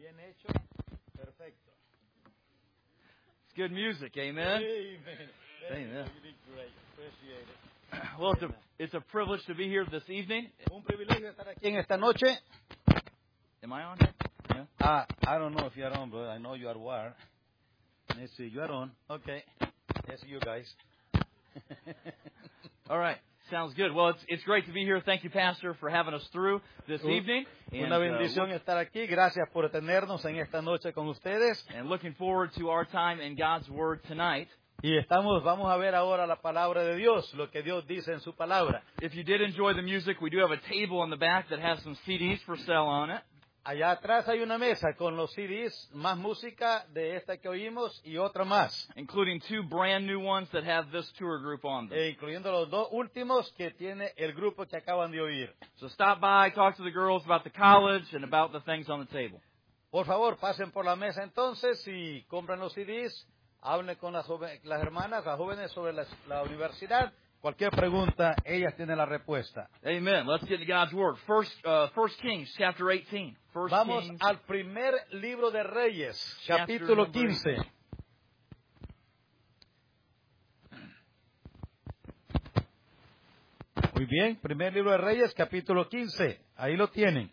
Bien hecho. Perfecto. It's good music, amen? Amen. Amen. You did great. Appreciate it. Well, it's a privilege to be here this evening. Un privilegio estar aquí en esta noche. Am I on? Yeah. I don't know if you are on, but I know you are wired. Let's see, you are on. Okay. Yes, you guys. All right. Sounds good. Well, it's great to be here. Thank you, Pastor, for having us through this evening. Una bendición estar aquí. Gracias por tenernos en esta noche con ustedes. And looking forward to our time in God's Word tonight. Y vamos a ver ahora la palabra de Dios, lo que Dios dice en su palabra. If you did enjoy the music, we do have a table in the back that has some CDs for sale on it. Allá atrás hay una mesa con los CDs, más música de esta que oímos y otra más. Including two brand new ones that have this tour group on them. Incluyendo los dos últimos que tiene el grupo que acaban de oír. So stop by, talk to the girls about the college and about the things on the table. Por favor, pasen por la mesa entonces y compren los CDs, hablen con las hermanas, las jóvenes sobre la universidad. Cualquier pregunta, ellas tienen la respuesta. Amen. Let's get to God's Word. First Kings, chapter 18. Vamos Kings, al primer libro de Reyes, capítulo 15. Muy bien, primer libro de Reyes, capítulo 15. Ahí lo tienen.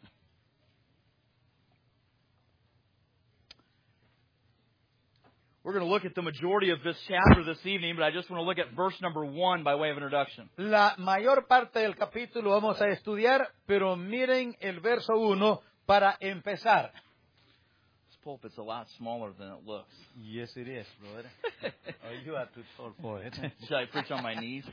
We're going to look at the majority of this chapter this evening, but I just want to look at verse number 1 by way of introduction. La mayor parte del capítulo vamos a estudiar, pero miren el verso 1 para empezar. This pulpit's a lot smaller than it looks. Yes, it is, brother. Oh, you are too tall for it. Should I preach on my knees?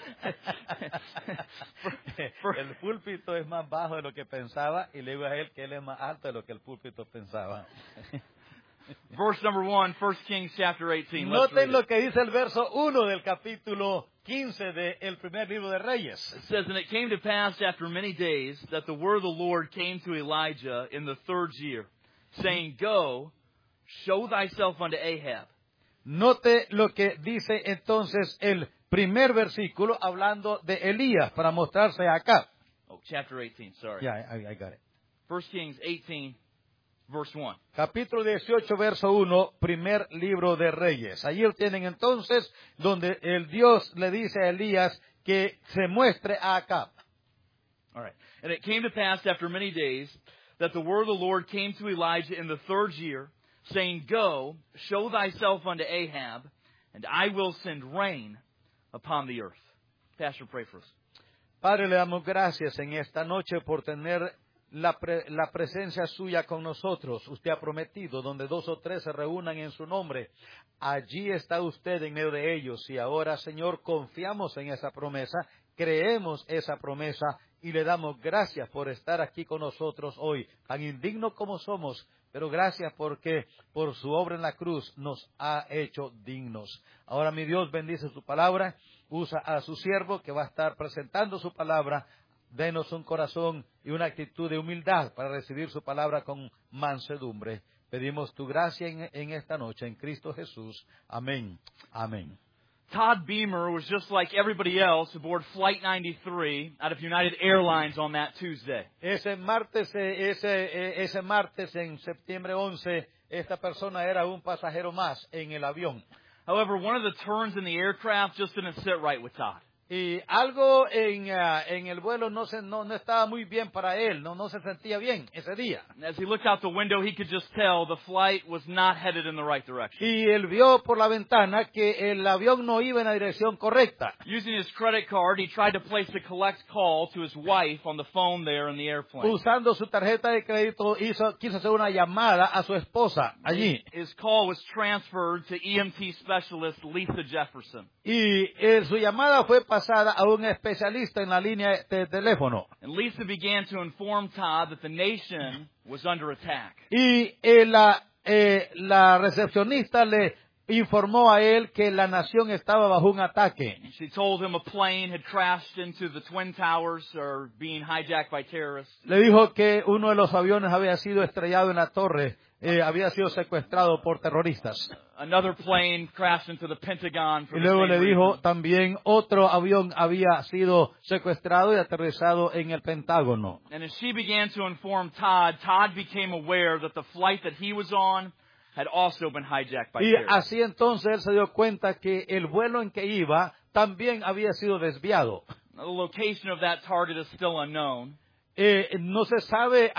El púlpito es más bajo de lo que pensaba y le digo a él que él es más alto de lo que el púlpito pensaba. Verse number 1, 1 Kings chapter 18. Let's read Noten it. lo que dice el verso 1 del capítulo 15 del primer libro de Reyes. It says, "And it came to pass after many days that the word of the Lord came to Elijah in the 3rd year, saying, Go, show thyself unto Ahab." Note lo que dice entonces el primer versículo hablando de Elías para mostrarse acá. Oh, chapter 18, sorry. Yeah, I got it. 1 Kings 18, verse 1. Capítulo 18, verso 1, primer libro de Reyes. Allí lo tienen entonces donde el Dios le dice a Elías que se muestre a Acab. All right. "And it came to pass after many days that the word of the Lord came to Elijah in the 3rd year, saying, Go, show thyself unto Ahab, and I will send rain upon the earth." Pastor, pray for us. Padre, le damos gracias en esta noche por tener la presencia suya con nosotros. Usted ha prometido, donde 2 o 3 se reúnan en su nombre, allí está usted en medio de ellos. Y ahora, Señor, confiamos en esa promesa, creemos esa promesa y le damos gracias por estar aquí con nosotros hoy, tan indignos como somos, pero gracias porque por su obra en la cruz nos ha hecho dignos. Ahora, mi Dios, bendice su palabra, usa a su siervo que va a estar presentando su palabra. Denos un corazón y una actitud de humildad para recibir su palabra con mansedumbre. Pedimos tu gracia en esta noche, en Cristo Jesús. Amén. Amén. Todd Beamer was just like everybody else aboard Flight 93 out of United Airlines on that Tuesday. Ese martes en septiembre 11, esta persona era un pasajero más en el avión. However, one of the turns in the aircraft just didn't sit right with Todd. Y algo en el vuelo no estaba muy bien para él, no se sentía bien ese día. As he looked out the window, he could just tell the flight was not headed in the right direction. Y él vio por la ventana que el avión no iba en la dirección correcta. Using his credit card, he tried to place a collect call to his wife on the phone there in the airplane. Usando su tarjeta de crédito, quiso hacer una llamada a su esposa allí. His call was transferred to EMT specialist Lisa Jefferson. Y su llamada fue pasada a un especialista en la línea de teléfono. And Lisa began to inform Todd that the nation was under attack. Y la recepcionista le informó a él que la nación estaba bajo un ataque. She told him a plane had crashed into the Twin Towers or being hijacked by terrorists. Le dijo que uno de los aviones había sido estrellado en la torre, había sido secuestrado por terroristas. Another plane crashed into the Pentagon for Y the luego same le dijo reason. también otro avión había sido secuestrado y aterrizado en el Pentágono. And as she began to inform Todd, Todd became aware that the flight that he was on had also been hijacked by Y terrorists. así entonces él se dio cuenta que el vuelo en que iba también había sido desviado. Now, the location of that target is still unknown. No se sabe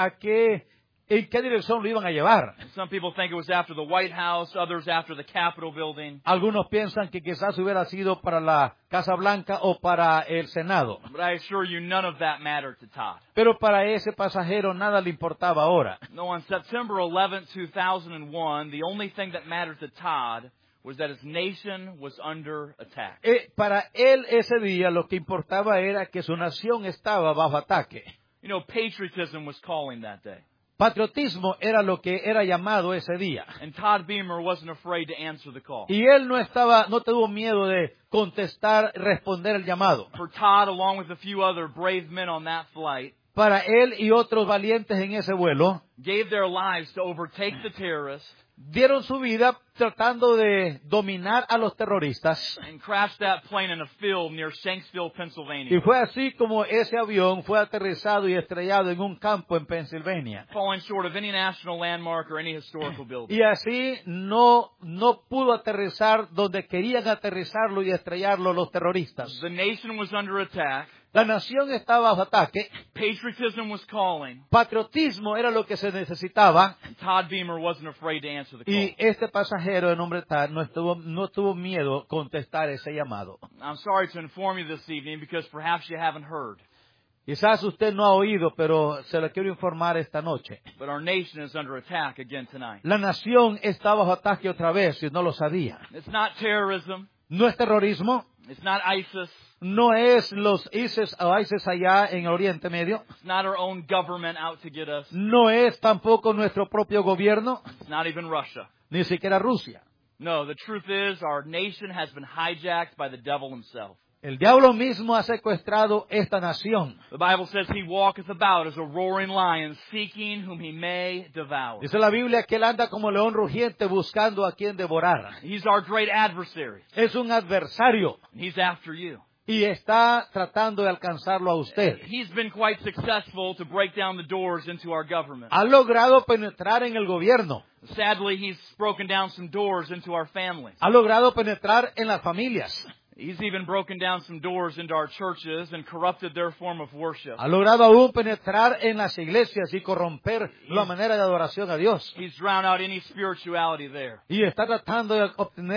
en qué dirección lo iban a llevar. Some people think it was after the White House, others after the Capitol building. Algunos piensan que quizás hubiera sido para la Casa Blanca o para el Senado. But I assure you, none of that mattered to Todd. Pero para ese pasajero nada le importaba ahora. No, on September 11, 2001, the only thing that mattered to Todd was that his nation was under attack. Para él ese día lo que importaba era que su nación estaba bajo ataque. You know, patriotism was calling that day. Patriotismo era lo que era llamado ese día. And Todd Beamer wasn't afraid to answer the call. Y él no tuvo miedo de contestar, responder el llamado. For Todd, along with a few other brave men on that flight, Para él y otros valientes en ese vuelo, gave their lives to overtake the terrorists dieron su vida tratando de dominar a los terroristas. and crashed that plane in a field near Shanksville, Y Pennsylvania, fue así como ese avión fue aterrizado y estrellado en un campo en Pensilvania. falling short of any national landmark or any historical building. Y así no pudo aterrizar donde querían aterrizarlo y estrellarlo los terroristas. The nation was under attack. La nación estaba bajo ataque. Patriotism was calling. Patriotismo era lo que se necesitaba. Todd Beamer wasn't afraid to answer the call. Y este pasajero de nombre tal no tuvo miedo contestar ese llamado. I'm sorry to inform you this evening because perhaps you haven't heard, Quizás usted no ha oído, pero se lo quiero informar esta noche. but our nation is under attack again tonight. La nación está bajo ataque otra vez y no lo sabía. It's not terrorism. No es terrorismo, It's not ISIS. no es los ISIS o ISIS allá en el Oriente Medio, It's not our own government out to get us. no es tampoco nuestro propio gobierno, It's not even Russia. ni siquiera Rusia. No, the truth is our nation has been hijacked by the devil himself. El diablo mismo ha secuestrado esta nación. The Bible says he walketh about as a roaring lion, seeking whom he may devour. Dice la Biblia que él anda como león rugiente buscando a quien devorar. He's our great adversary. Es un adversario He's after you. y está tratando de alcanzarlo a usted. He's been quite successful to break down the doors into our government. Ha logrado penetrar en el gobierno. Sadly, he's broken down some doors into our families. Ha logrado penetrar en las familias. He's even broken down some doors into our churches and corrupted their form of worship. Ha logrado aún penetrar en las iglesias y corromper la manera de adoración a Dios. He's drowned out any spirituality there. Y está tratando de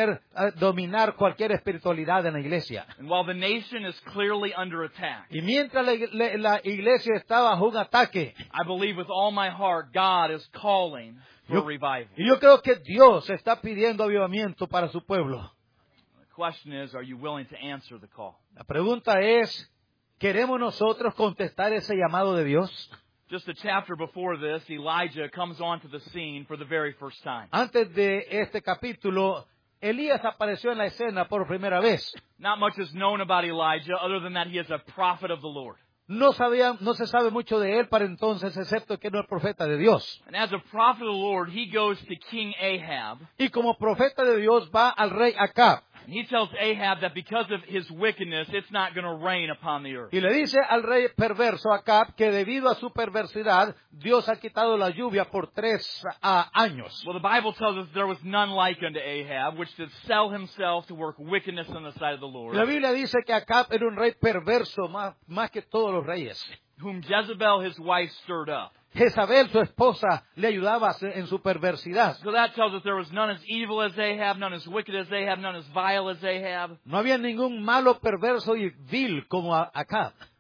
dominar cualquier espiritualidad en la iglesia. And while the nation is clearly under attack, Y mientras la iglesia está bajo un ataque, I believe with all my heart God is calling for revival. y yo creo que Dios está pidiendo avivamiento para su pueblo. The question is, are you willing to answer the call? La pregunta es, ¿queremos nosotros contestar ese llamado de Dios? Just a chapter before this, Elijah comes onto the scene for the very first time. Antes de este capítulo, Elías apareció en la escena por primera vez. Not much is known about Elijah other than that he is a prophet of the Lord. No se sabe mucho de él para entonces, excepto que no es profeta de Dios. And as a prophet of the Lord, he goes to King Ahab. Y como profeta de Dios va al rey Acab. And he tells Ahab that because of his wickedness, it's not going to rain upon the earth. Y le dice al rey perverso Acab que debido a su perversidad, Dios ha quitado la lluvia por 3 años. Well, the Bible tells us there was none like unto Ahab, which did sell himself to work wickedness on the side of the Lord, La Biblia dice que Acab era un rey perverso más que todos los reyes. whom Jezebel, his wife, stirred up. Jezabel, su esposa, le ayudaba en su perversidad. So that tells us there was none as evil as Ahab, none as wicked as Ahab, none as vile as Ahab. No había ningún malo, perverso y vil como Acab.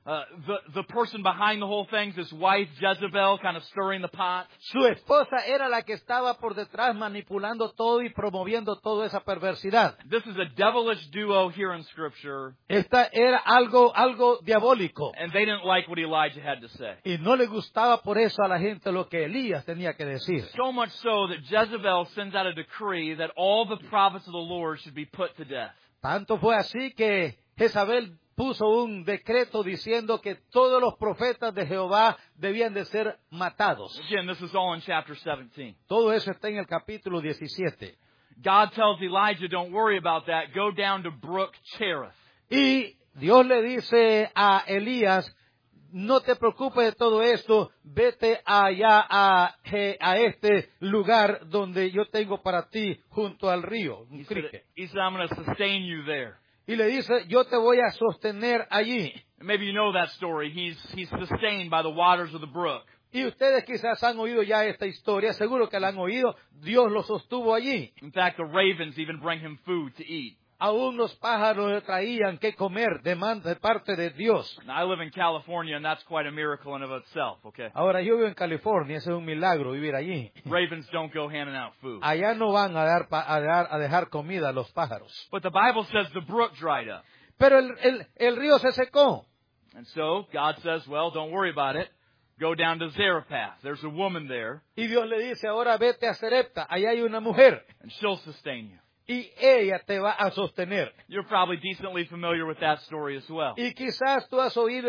The person behind the whole thing, his wife Jezebel, kind of stirring the pot. Su esposa era la que estaba por detrás manipulando todo y promoviendo toda esa perversidad. This is a devilish duo here in Scripture. Esta era algo diabólico. And they didn't like what Elijah had to say. Y no le gustaba por eso a la gente lo que Elías tenía que decir. So much so that Jezebel sends out a decree that all the prophets of the Lord should be put to death. Tanto fue así que Jezabel puso un decreto diciendo que todos los profetas de Jehová debían de ser matados. Again, this is all in chapter 17. Todo eso está en el capítulo 17. God tells Elijah, don't worry about that. Go down to Brook Cherith. Y Dios le dice a Elías, no te preocupes de todo esto, vete allá a este lugar donde yo tengo para ti junto al río. Un crique. He said, I'm going to sustain you there. Y le dice, yo te voy a sostener allí. And maybe you know that story. He's sustained by the waters of the brook. Y ustedes quizás han oído ya esta historia, seguro que la han oído. Dios lo sostuvo allí. In fact, the ravens even bring him food to eat. Aún los pájaros le traían que comer de parte de Dios. Now, I live in California, and that's quite a miracle in of itself, okay? Ahora yo vivo en California, ese es un milagro vivir allí. Ravens don't go handing out food. Allá no van a dejar comida a los pájaros. But the Bible says the brook dried up. Pero el río se secó. And so God says, well, don't worry about it. Go down to Zarephath. There's a woman there, Y Dios le dice, ahora vete a Sarepta, allá hay una mujer. and she'll sustain you. Y ella te va a sostener. You're probably decently familiar with that story as well. Y quizás tú has oído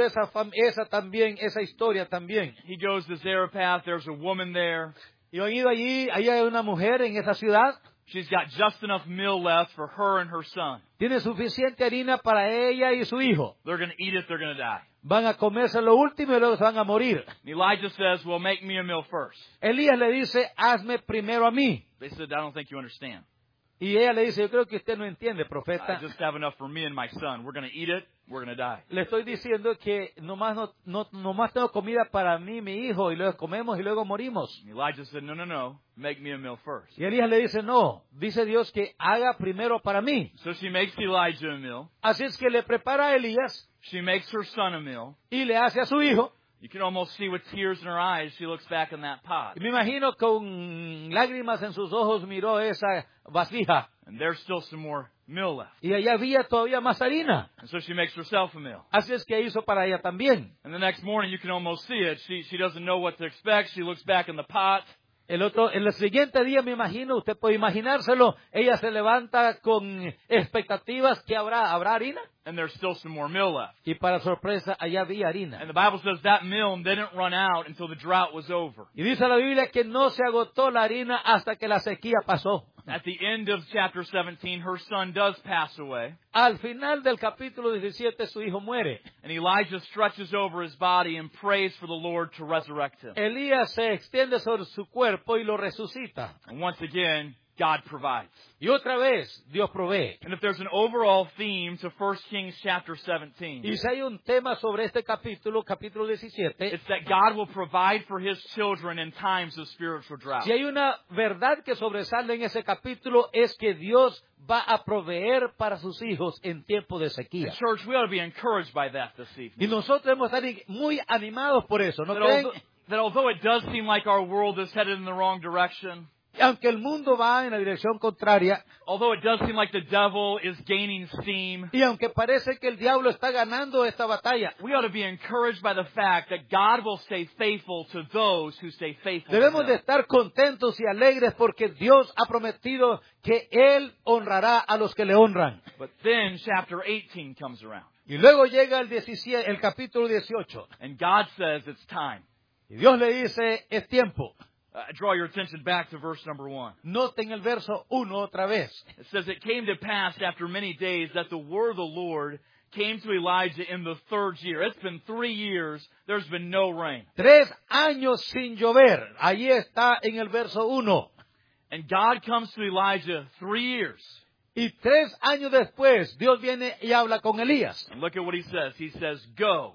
esa historia también. He goes to Zarephath. There's a woman there. Y han ido allí hay una mujer en esa ciudad. She's got just enough meal left for her and her son. Tiene suficiente harina para ella y su hijo. They're going to eat it. They're going to die. Van a comerse lo último y luego se van a morir. And Elijah says, well, make me a meal first. Elías le dice, hazme primero a mí. They said, I don't think you understand. Y ella le dice, yo creo que usted no entiende, I profeta. just have enough for me and my son. We're going to eat it. We're going to die. Le estoy diciendo que nomás tengo comida para mí, mi hijo, y luego comemos y luego morimos. And Elijah said, no. Make me a meal first. Y Elías le dice, no, dice Dios que haga primero para mí. So she makes Elijah a meal. Así es que le prepara a Elías She makes her son a meal. y le hace a su hijo. You can almost see with tears in her eyes, she looks back in that pot. Y me imagino con lágrimas en sus ojos miró esa vasija. And there's still some more meal left. Y allá había todavía más harina. And so she makes herself a meal. Así es que hizo para ella también. And the next morning, you can almost see it. She doesn't know what to expect. She looks back in the pot. En el siguiente día, me imagino, usted puede imaginárselo, ella se levanta con expectativas que habrá harina. And there's still some more meal left. Y para sorpresa, allá había harina. And the Bible says that meal didn't run out until the drought was over. Y dice la Biblia que no se agotó la harina hasta que la sequía pasó. At the end of chapter 17, her son does pass away. Al final del capítulo 17, su hijo muere. And Elijah stretches over his body and prays for the Lord to resurrect him. Elías se extiende sobre su cuerpo y lo resucita. And once again, God provides. Y otra vez, Dios provee. And if there's an overall theme to 1 Kings chapter 17, Y si hay un tema sobre este capítulo 17, it's that God will provide for His children in times of spiritual drought. si hay una verdad que sobresale en ese capítulo es que Dios va a proveer para sus hijos en tiempo de sequía. And church, we ought to be encouraged by that this evening. Y nosotros debemos estar muy animados por eso, ¿no creen? That although it does seem like our world is headed in the wrong direction, Aunque el mundo va en la dirección contraria, although it does seem like the devil is gaining steam, y aunque parece que el diablo está ganando esta batalla, we ought to be encouraged by the fact that God will stay faithful to those who stay faithful to debemos de Him. estar contentos y alegres porque Dios ha prometido que Él honrará a los que le honran. But then chapter 18 comes around, Y luego llega el capítulo 18. and God says it's time. Y Dios le dice, es tiempo. Draw your attention back to verse number 1. Noten el verso 1 otra vez. It says, it came to pass after many days that the word of the Lord came to Elijah in the 3rd year. It's been 3 years. There's been no rain. 3 años sin llover. Allí está en el verso 1. And God comes to Elijah 3 years. Y 3 años después, Dios viene y habla con Elías. And look at what He says. He says, go.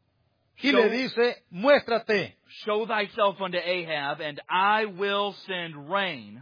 Y le dice, muéstrate. Show thyself unto Ahab, and I will send rain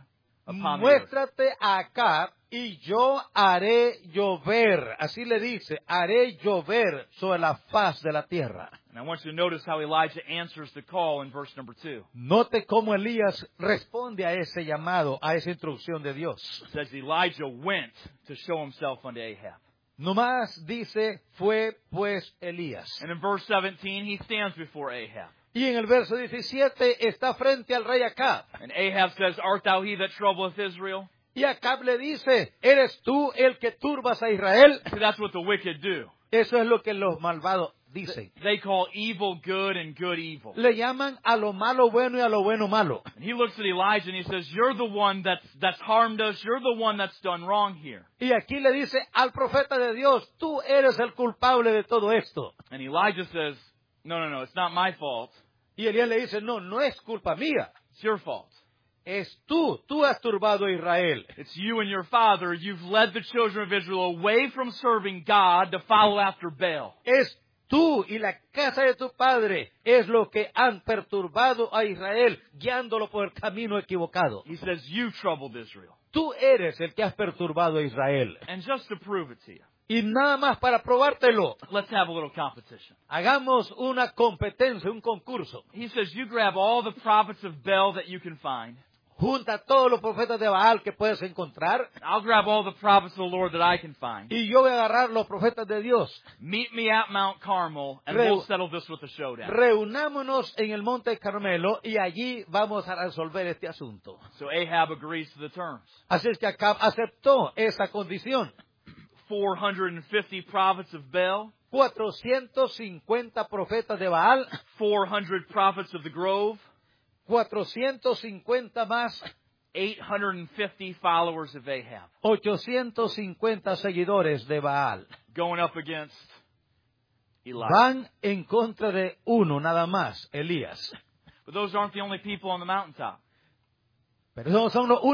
upon the earth. muéstrate acá y yo haré llover. Así le dice, haré llover sobre la faz de la tierra. And I want you to notice how Elijah answers the call in verse number 2. Note cómo Elías responde a ese llamado, a esa instrucción de Dios. It says Elijah went to show himself unto Ahab. Nomás dice, fue pues Elías. And in verse 17, he stands before Ahab. Y en el verso 17 está frente al rey Acab. And Ahab says, Art thou he that troubleth Israel? Y Acab le dice, ¿eres tú el que turbas a Israel? See, that's what the wicked do. Eso es lo que los malvados dicen. They call evil good and good evil. Le llaman a lo malo bueno y a lo bueno malo. And he looks at Elijah and he says, You're the one that's harmed us. You're the one that's done wrong here. Y aquí le dice al profeta de Dios, tú eres el culpable de todo esto. And Elijah says, No, it's not my fault. Y Elías le dice, no, no es culpa mía. It's your fault. Es tú has turbado a Israel. It's you and your father. You've led the children of Israel away from serving God to follow after Baal. Es tú y la casa de tu padre es lo que han perturbado a Israel, guiándolo por el camino equivocado. He says, You troubled Israel. Tú eres el que has perturbado a Israel. And just to prove it to you, Y nada más para probártelo, let's have a little competition. hagamos una competencia, un concurso. He says, You grab all the prophets of Baal that you can find. Junta a todos los profetas de Baal que puedes encontrar. I'll grab all the prophets of the Lord that I can find. Y yo voy a agarrar los profetas de Dios. Meet me at Mount Carmel, and we'll settle this with a showdown. Reunámonos en el Monte Carmelo y allí vamos a resolver este asunto. So Ahab agrees to the terms. Así es que Acab aceptó esa condición. 450 prophets of Baal, 450 profetas de Baal, 400 prophets of the Grove, 450 más, 850 followers of Ahab, 850 seguidores de Baal. going up against Elijah. Van en contra de uno nada más, Elías. But those aren't the only people on the mountaintop. Pero esos son los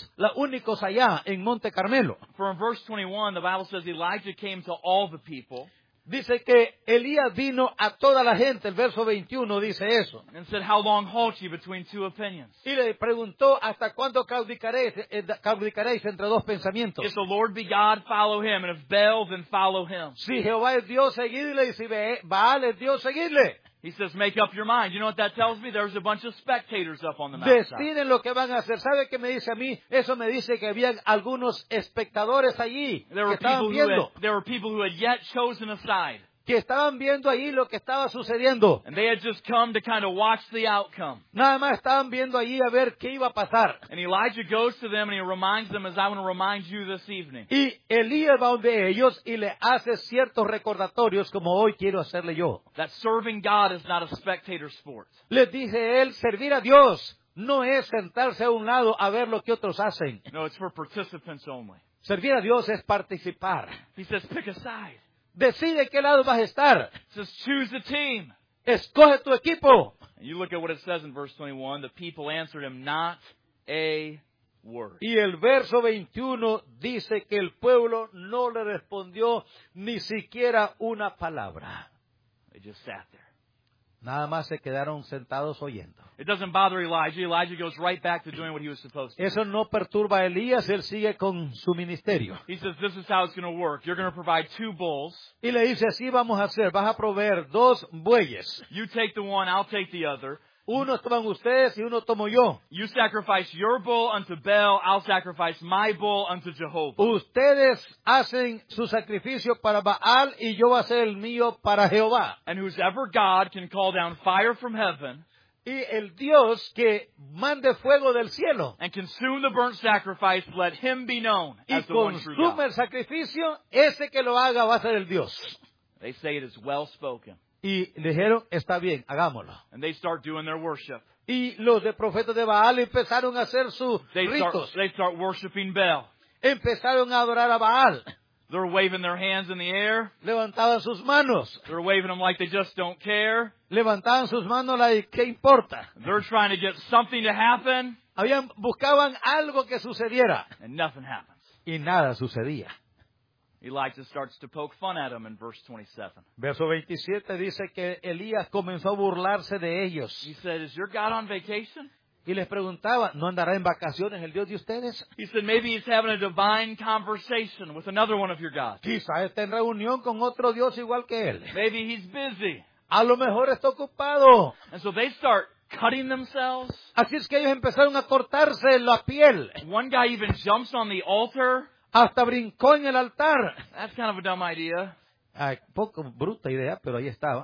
únicos allá en Monte Carmelo. For in verse 21, the Bible says Elijah came to all the people Dice que Elías vino a toda la gente, el verso 21 dice eso. and said, How long halt ye between two opinions? Y le preguntó, ¿hasta cuándo claudicaréis entre dos pensamientos? If the Lord be God, follow him, and if Baal, then follow him. Si Jehová es Dios, seguidle, y si Baal es Dios, seguidle. He says, make up your mind. You know what that tells me? There's a bunch of spectators up on the mountainside. Deciden lo que van a hacer. ¿Sabe qué me dice a mí? Eso me dice que habían algunos espectadores allí que estaban viendo. There were people who had yet chosen a side. Que estaban viendo allí lo que estaba sucediendo. And they had just come to kind of watch the outcome. Nada más estaban viendo allí a ver qué iba a pasar. And Elijah goes to them and he reminds them, as I want to remind you this evening. Y Elías va donde ellos y le hace ciertos recordatorios como hoy quiero hacerle yo. That serving God is not a spectator sport. Les dice él, servir a Dios no es sentarse a un lado a ver lo que otros hacen. No, it's for participants only. Servir a Dios es participar. He says, pick a side. Decide qué lado vas a estar. He says, choose a team. Escoge tu equipo. And you look at what it says in verse 21. The people answered him not a word. Y el verso 21 dice que el pueblo no le respondió ni siquiera una palabra. They just sat there. Nada más se quedaron sentados oyendo. It doesn't bother Elijah. Elijah goes right back to doing what he was supposed to. Eso no perturba a Elías, él sigue con su ministerio. He says, this is how it's going to work. You're going to provide 2 bulls. Y le dice, así vamos a hacer, vas a proveer 2 bueyes. You take the one, I'll take the other. Uno toman ustedes y uno tomo yo. You sacrifice your bull unto Baal, I'll sacrifice my bull unto Jehovah. Ustedes hacen su sacrificio para Baal y yo voy a hacer el mío para Jehová. And whose ever God can call down fire from heaven Y el Dios que mande fuego del cielo and consume the burnt sacrifice, let him be known y as the one true consume God. el sacrificio, ese que lo haga va a ser el Dios. They say it is well spoken. Y le dijeron, está bien, hagámoslo. And they start doing their worship. Y los de profetas de Baal empezaron a hacer sus ritos. They start worshiping Baal. Empezaron a adorar a Baal. They're waving their hands in the air. Levantaban sus manos. They're waving them like they just don't care. Levantaban sus manos, ¿qué importa? They're trying to get something to happen. Buscaban algo que sucediera. And nothing happens. Y nada sucedía. Elijah starts to poke fun at them in verse 27. Verso 27 dice que Elías comenzó a burlarse de ellos. He said, is your God on vacation? Y les preguntaba, ¿no andará en vacaciones el Dios de ustedes? He said, maybe he's having a divine conversation with another one of your gods. Quizá está en reunión con otro Dios igual que él. Maybe he's busy. A lo mejor está ocupado. And so they start cutting themselves. Así es que ellos empezaron a cortarse la piel. One guy even jumps on the altar. Hasta brincó en el altar. That's kind of a dumb idea. Ay, poco bruta idea, pero ahí estaba.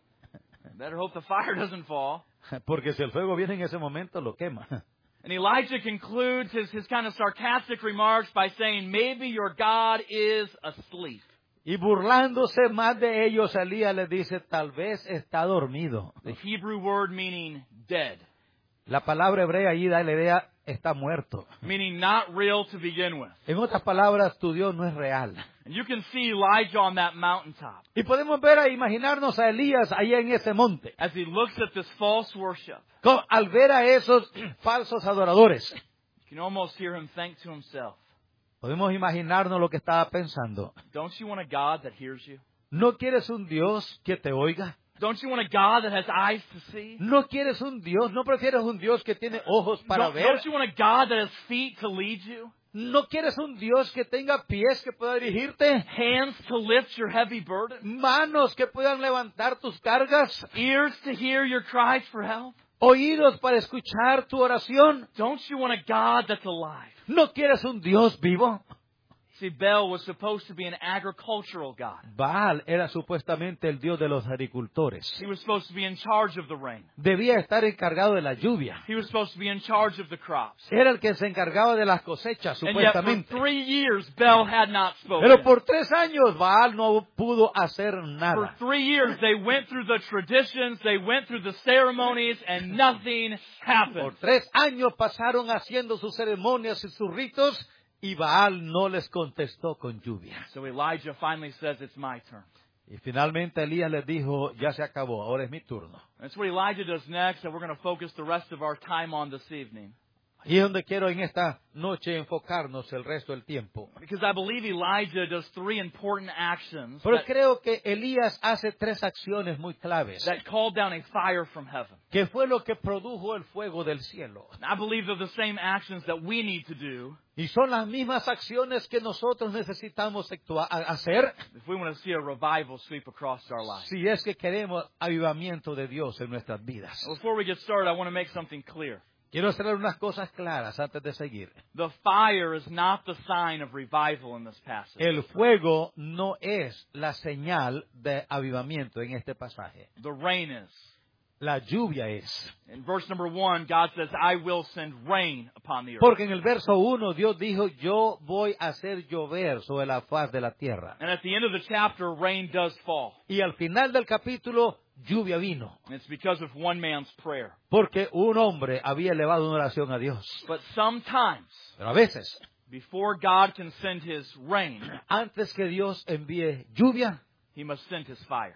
Better hope the fire doesn't fall. Porque si el fuego viene en ese momento, lo quema. And Elijah concludes his kind of sarcastic remarks by saying, maybe your God is asleep. Y burlándose más de ellos, Elías les dice, tal vez está dormido. The Hebrew word meaning dead. La palabra hebrea ahí da la idea, está muerto. Meaning not real to begin with. En otras palabras, tu Dios no es real. And you can see Elijah on that mountaintop. Y podemos ver a imaginarnos a Elías ahí en ese monte. As he looks at this false worship. Al ver a esos falsos adoradores. You can almost hear him think to himself. Podemos imaginarnos lo que estaba pensando. Don't you want a God that hears you? ¿No quieres un Dios que te oiga? Don't you want a God that has eyes to see? ¿No quieres un Dios? ¿No prefieres un Dios que tiene ojos para ver? Don't you want a God that has feet to lead you? ¿No quieres un Dios que tenga pies que pueda dirigirte? Hands to lift your heavy burden? ¿Manos que puedan levantar tus cargas? Ears to hear your cries for help? ¿Oídos para escuchar tu oración? Don't you want a God that's alive? ¿No quieres un Dios vivo? See, Baal was supposed to be an agricultural god. Baal era supuestamente el Dios de los agricultores. He was supposed to be in charge of the rain. Debía estar encargado de la lluvia. He was supposed to be in charge of the crops. Era el que se encargaba de las cosechas, And yet for supuestamente. 3 years, Baal had not spoken. Pero por 3 años Baal no pudo hacer For nada. 3 years, they went through the traditions, they went through the ceremonies, and nothing happened. Por 3 años pasaron haciendo sus ceremonias y sus ritos y Baal no les contestó con lluvia. So Elijah finally says, it's my turn. Y finalmente Elías les dijo, ya se acabó, ahora es mi turno. That's what Elijah does next, and we're going to focus the rest of our time on this evening. Y es donde quiero en esta noche enfocarnos el resto del tiempo. Because I believe Elijah does 3 important actions Pero creo que Elías hace 3 acciones muy claves, that called down a fire from heaven. que fue lo que produjo el fuego del cielo. And I believe they're the same actions that we need to do Y son las mismas acciones que nosotros necesitamos hacer if we want to see a revival sweep across our lives. si es que queremos avivamiento de Dios en nuestras vidas. Before we get started, I want to make something clear. Quiero hacer unas cosas claras antes de seguir. The fire is not the sign of revival in this passage. El fuego no es la señal de avivamiento en este pasaje. The rain is. La lluvia es. In verse number 1, God says, I will send rain upon the earth. Porque en el verso 1 Dios dijo, yo voy a hacer llover sobre la faz de la tierra. And at the end of the chapter, rain does fall. Y al final del capítulo, lluvia vino. And it's because of one man's prayer. Porque un hombre había elevado una oración a Dios. But sometimes, Pero a veces, before God can send His rain, antes que Dios envíe lluvia, He must send His fire.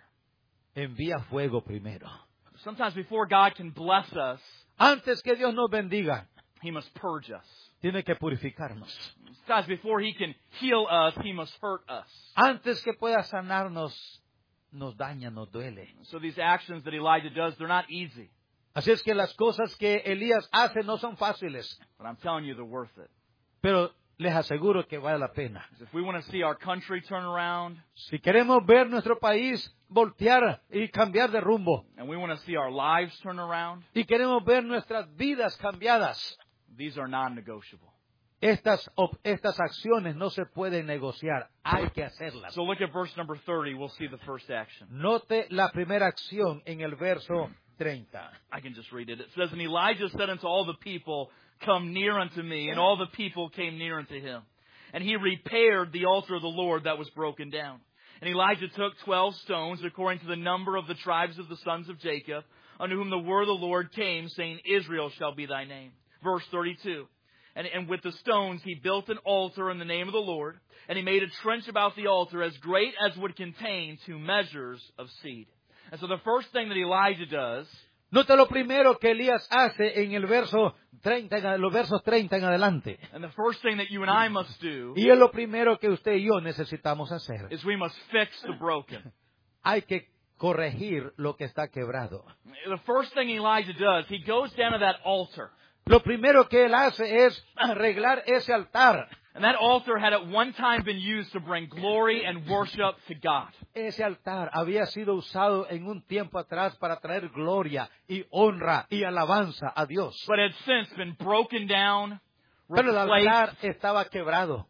envía fuego primero. Sometimes before God can bless us, Antes que Dios nos bendiga, He must purge us. tiene que purificarnos. Sometimes before He can heal us, He must hurt us. Antes que pueda sanarnos, nos daña, nos duele. So these actions that Elijah does, they're not easy. Así es que las cosas que Elías hace no son fáciles, But I'm telling you, they're worth it. pero les aseguro que vale la pena. Because if we want to see our country turn around, Si queremos ver nuestro país voltear y cambiar de rumbo, and we want to see our lives turn around, y queremos ver nuestras vidas cambiadas, these are non-negotiable. estas acciones no se pueden negociar, hay que hacerlas. So look at verse number 30. We'll see the first action. Note la primera acción en el verso 30. I can just read it. It says, And Elijah said unto all the people, Come near unto me. And all the people came near unto him. And he repaired the altar of the Lord that was broken down. And Elijah took 12 stones, according to the number of the tribes of the sons of Jacob, unto whom the word of the Lord came, saying, Israel shall be thy name. Verse 32. And with the stones he built an altar in the name of the Lord, and he made a trench about the altar as great as would contain 2 measures of seed. And so the first thing that Elijah does, Note lo primero que Elías hace en el verso 30, en los versos 30 en adelante. and the first thing that you and I must do, Y es lo primero que usted y yo necesitamos hacer. is we must fix the broken. Hay que corregir lo que está quebrado. The first thing Elijah does, he goes down to that altar. lo primero que él hace es arreglar ese altar. And that altar had at one time been used to bring glory and worship to God. Ese altar había sido usado en un tiempo atrás para traer gloria y honra y alabanza a Dios. But had since been broken down, Pero el altar replaced estaba quebrado.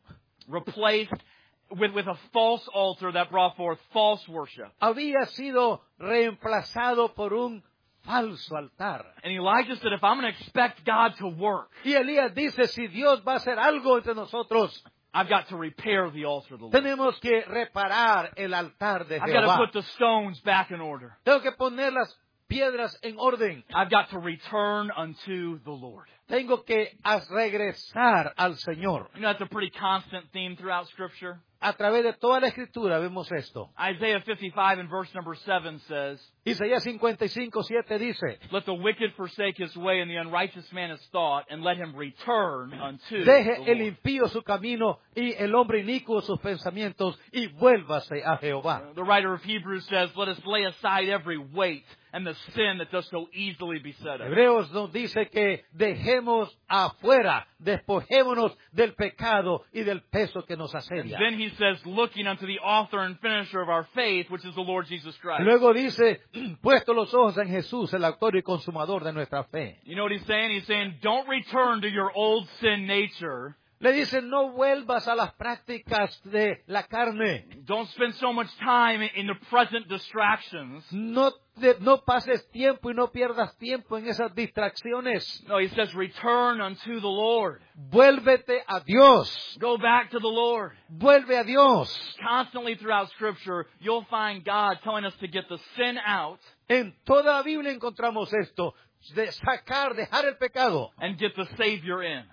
with a false altar that brought forth false worship. Había sido reemplazado por un falso altar. And Elijah said, if I'm going to expect God to work, Y Elías dice, si Dios va a hacer algo entre nosotros, I've got to repair the altar of the Lord. tenemos que reparar el altar de I've got to Jehová. put the stones back in order. Tengo que poner las piedras en orden. I've got to return unto the Lord. Tengo que regresar al Señor. You know, that's a pretty constant theme throughout Scripture. A través de toda la Escritura vemos esto. Isaiah 55 and verse number 7 says, Isaías 55:7 dice, let the wicked forsake his way and the unrighteous man his thought, and let him return unto deje the el Lord. impío su camino y el hombre inicuo sus pensamientos y vuélvase a Jehová. The writer of Hebrews says, let us lay aside every weight and the sin that does so easily beset us. Hebreos nos dice que dejemos afuera, despojémonos del pecado y del peso que nos asedia. Then he says, looking unto the author and finisher of our faith, which is the Lord Jesus Christ. Luego dice, puesto los ojos en Jesús, el autor y consumador de nuestra fe. You know what he's saying? He's saying, don't return to your old sin nature. Le dice, no vuelvas a las prácticas de la carne. Don't spend so much time in the present distractions. No pases tiempo y no pierdas tiempo en esas distracciones. No, he says, return unto the Lord. Vuélvete a Dios. Go back to the Lord. Vuelve a Dios. Constantly throughout Scripture, you'll find God telling us to get the sin out En toda la Biblia encontramos esto, de dejar el pecado and get the Savior in.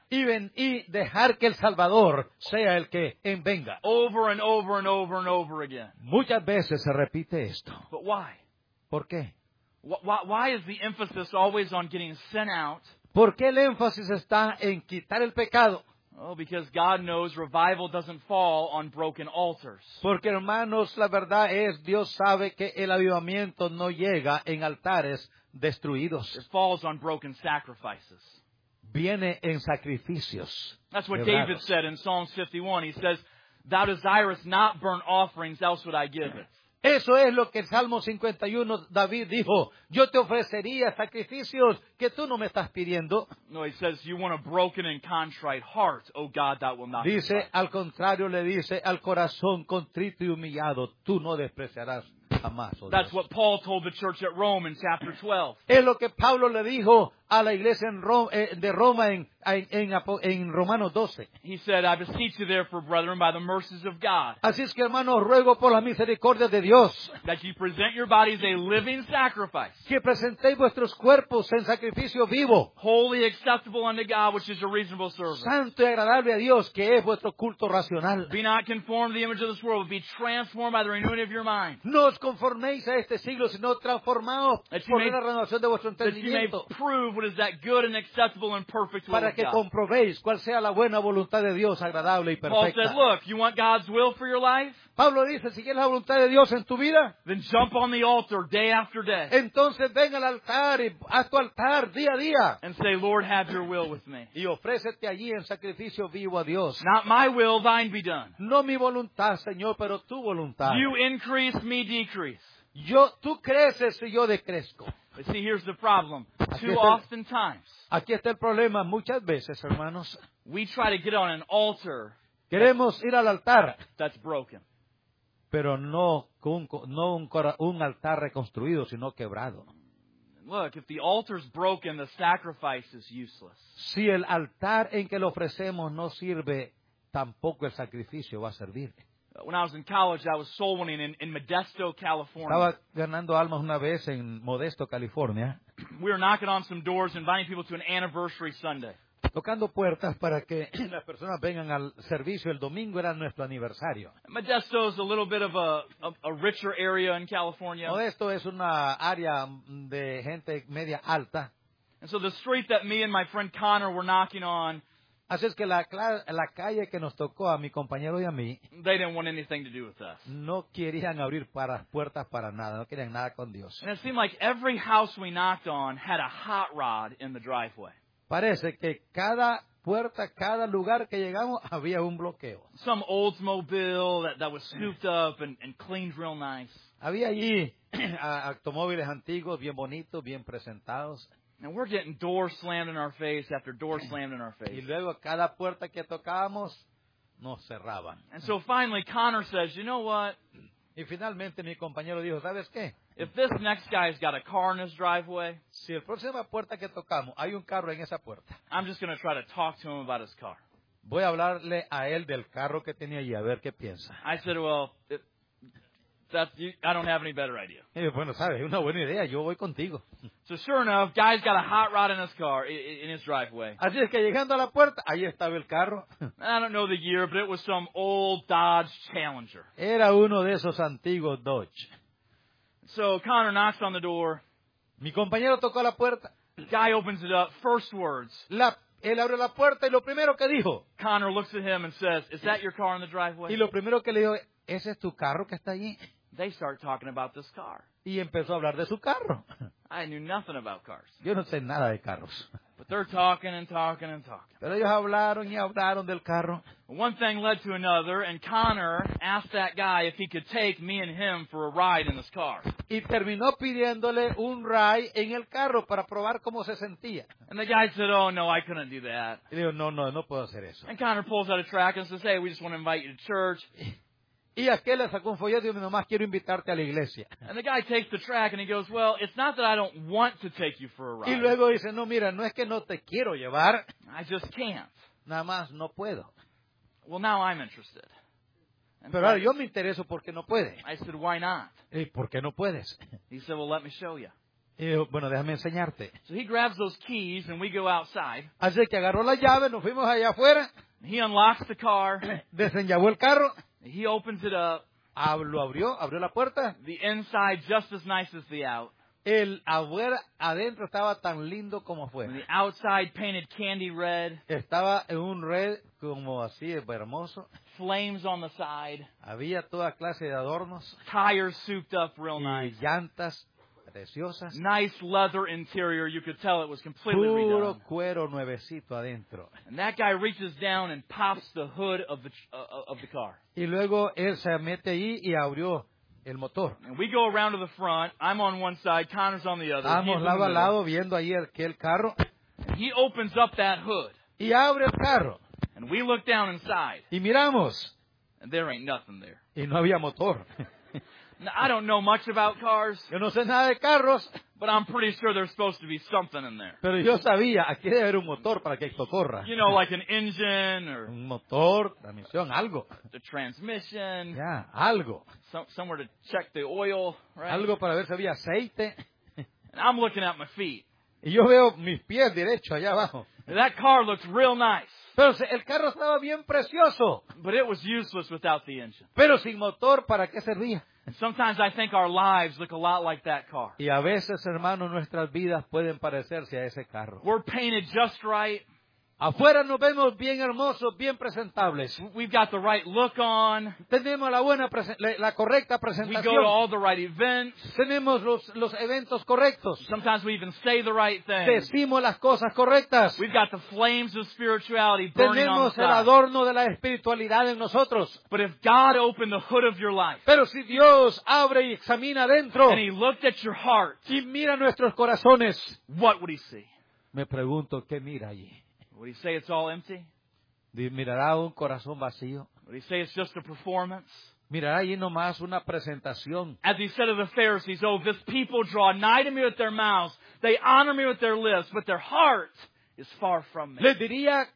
y dejar que el Salvador sea el que venga. Over and over and over and over again. Muchas veces se repite esto. But why? ¿Por qué? Why is the emphasis always on getting sin out? ¿Por qué el énfasis está en quitar el pecado? Oh, because God knows revival doesn't fall on broken altars. Porque, hermanos, la verdad es, Dios sabe que el avivamiento no llega en altares destruidos. It falls on broken sacrifices. Viene en sacrificios. That's what quebrados. David said in Psalms 51. He says, thou desirest not burnt offerings, else would I give it. Eso es lo que el Salmo 51 David dijo. Yo te ofrecería sacrificios que tú no me estás pidiendo. No, he says, you want a broken and contrite heart, O God, that will not Dice, despise. al contrario, le dice, al corazón contrito y humillado, tú no despreciarás jamás. Oh That's Dios. what Paul told the church at Rome in chapter 12. Es lo que Pablo le dijo a la iglesia de Roma en Romanos 12. He said, I beseech you therefore, brethren, by the mercies of God, Así es que, hermanos, ruego por la misericordia de Dios that you present your bodies a living sacrifice, que presentéis vuestros cuerpos en sacrificio vivo, wholly acceptable unto God, which is your reasonable service. santo y agradable a Dios, que es vuestro culto racional. Be not conformed to the image of this world, but be transformed by the renewing of your mind, No os conforméis a este siglo, sino transformaos That you por may- la renovación de vuestro that you may entendimiento, prove what is that good and acceptable and perfect will para of que God. comprobéis cuál sea la buena voluntad de Dios, agradable y Paul perfecta. said, look, you want God's will for your life? Pablo dice, si quieres la voluntad de Dios en tu vida, Then jump on the altar day after day entonces ven al altar y haz tu altar día a día. and say, Lord, have your will with me. Y ofrécete allí en sacrificio vivo a Dios. Not my will, thine be done. No mi voluntad, Señor, pero tu voluntad. You increase, me decrease. Tú creces y yo decrezco. But see, here's the problem. Aquí Too está el- oftentimes, Aquí está el problema. Muchas veces, hermanos, we try to get on an altar queremos ir al altar, that's broken. pero no un altar reconstruido, sino quebrado. Look, if the altar's broken, the sacrifice is useless. Si el altar en que lo ofrecemos no sirve, tampoco el sacrificio va a servir. When I was in college, I was soul winning in Modesto, California. Estaba ganando almas una vez en Modesto, California, We were knocking on some doors, inviting people to an anniversary Sunday. tocando puertas para que las personas vengan al servicio. El domingo era nuestro aniversario. Modesto is a little bit of a richer area in California. Modesto es una área de gente media alta. And so the street that me and my friend Connor were knocking on, Así es que la calle que nos tocó a mi compañero y a mí, they didn't want anything to do with us. no querían abrir puertas para nada, no querían nada con Dios. And it seemed like every house we knocked on had a hot rod in the driveway. Parece que cada puerta, cada lugar que llegamos, había un bloqueo. Some Oldsmobile that was souped up and cleaned real nice. Había allí automóviles antiguos, bien bonitos, bien presentados. And we're getting doors slammed in our face after doors slammed in our Y face. luego cada puerta que tocábamos, nos cerraban. And so finally Connor says, you know what? Y finalmente mi compañero dijo, ¿sabes qué? If this next guy's got a car in his driveway, Si la próxima puerta que tocamos, hay un carro en esa puerta, I'm just going to try to talk to him about his car. voy a hablarle a él del carro que tenía allí, a ver qué piensa. I said, well, I don't have any better idea. Y yo, bueno, sabes, es una buena idea, yo voy contigo. So sure enough, guy's got a hot rod in his car, in his driveway. Así es que llegando a la puerta, ahí estaba el carro. I don't know the year, but it was some old Dodge Challenger. Era uno de esos antiguos Dodge. So Connor knocks on the door. Mi compañero tocó la puerta. Guy opens it up. First words. Él abrió la puerta y lo primero que dijo, Connor looks at him and says, is that your car in the y driveway? lo primero que le dijo, ¿ese es tu carro que está allí? They start talking about this car. Y empezó a hablar de su carro. I knew nothing about cars. Yo no sé nada de carros. But they're talking and talking and talking. Pero ellos hablaron y hablaron del carro. One thing led to another, and Connor asked that guy if he could take me and him for a ride in his car. Y terminó pidiéndole un ride en el carro para probar cómo se sentía. And the guy said, oh, no, I couldn't do that. Y le digo, no puedo hacer eso. And Connor pulls out a track and says, hey, we just want to invite you to church. Y aquel le sacó un folleto y dijo, nomás quiero invitarte a la iglesia. And the guy takes the track and he goes, well, it's not that I don't want to take you for a Y ride. luego dice, no, mira, no es que no te quiero llevar, I just can't. nada más no puedo. Well, now I'm interested. And Pero so ahora yo me intereso porque no puede. I said, why not? ¿Y por qué no puedes? He said, well, let me show you. Y dijo, bueno, déjame enseñarte. So he grabs those keys and we go outside. Así que agarró la llave, nos fuimos allá afuera, He unlocks the car. desenllagó el carro, He opens it up. lo abrió la puerta. The inside just as nice as the out. El afuera, adentro estaba tan lindo como And afuera. the outside painted candy red. Estaba en un red como así, hermoso. Flames on the side. Había toda clase de adornos Tires souped up real y nice. llantas preciosas. Nice leather interior. You could tell it was completely Puro redone. cuero nuevecito adentro. And that guy reaches down and pops the hood of the car. Y luego él se mete ahí y abrió el motor. And we go around to the front. I'm on one side. Connor's on the other. He's Estábamos in the lado a middle. lado viendo ahí aquel carro. And he opens up that hood. Y abre el carro. And we look down inside. Y miramos. And there ain't nothing there. Y no había motor. Now, I don't know much about cars, Yo no sé nada de carros, but I'm pretty sure there's supposed to be something in there. pero yo sabía, aquí debe haber un motor para que esto corra. You know, like an engine or Un motor, transmisión, algo. the transmission, Ya, algo. somewhere to check the oil, right? Algo para ver si había aceite. And I'm looking at my feet. Y yo veo mis pies derechos allá abajo. And that car looks real nice, Pero el carro estaba bien precioso. but it was useless without the engine. Pero sin motor, ¿para qué servía? And sometimes I think our lives look a lot like that car. Y a veces, hermanos, nuestras vidas pueden parecerse a ese carro. We're painted just right. Afuera nos vemos bien hermosos, bien presentables. We've got the right look on. Tenemos la correcta We go to presentación. all the right events. Tenemos los eventos correctos. Sometimes we even say the right thing. Decimos las cosas correctas. We've got the flames of spirituality burning on the Tenemos el side. adorno de la espiritualidad en nosotros. But if God opened the hood of your life Pero si Dios abre y examina adentro and He looked at your heart, y mira nuestros corazones, what would He see? me pregunto, ¿qué mira allí? Would He say it's all empty? ¿Mirará un corazón vacío? Would He say it's just a performance? ¿Mirará allí nomás una presentación? As He said of the Pharisees, oh, this people draw nigh to me with their mouths. They honor me with their lips, but their heart is far from me. Nos diría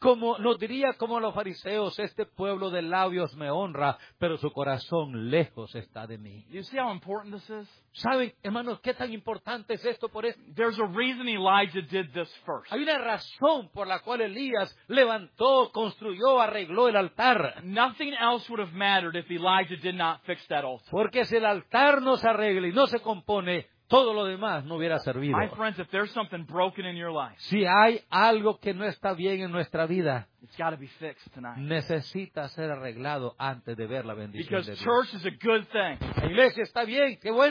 como los fariseos, este pueblo de labios me honra, pero su corazón lejos está de mí. Do you see how important this is? ¿Saben, hermanos, qué tan importante es esto por esto? There's a reason Elijah did this first. Hay una razón por la cual Elías levantó, construyó, arregló el altar. Nothing else would have mattered if Elijah did not fix that altar. Porque si el altar no se arregla y no se compone, todo lo demás no hubiera servido. My friends, if there's something broken in your life, Si hay algo que no está bien en nuestra vida, it's got to be fixed tonight. necesita ser arreglado antes de ver la bendición Because de Dios. church is a good thing. La iglesia está bien, qué bueno.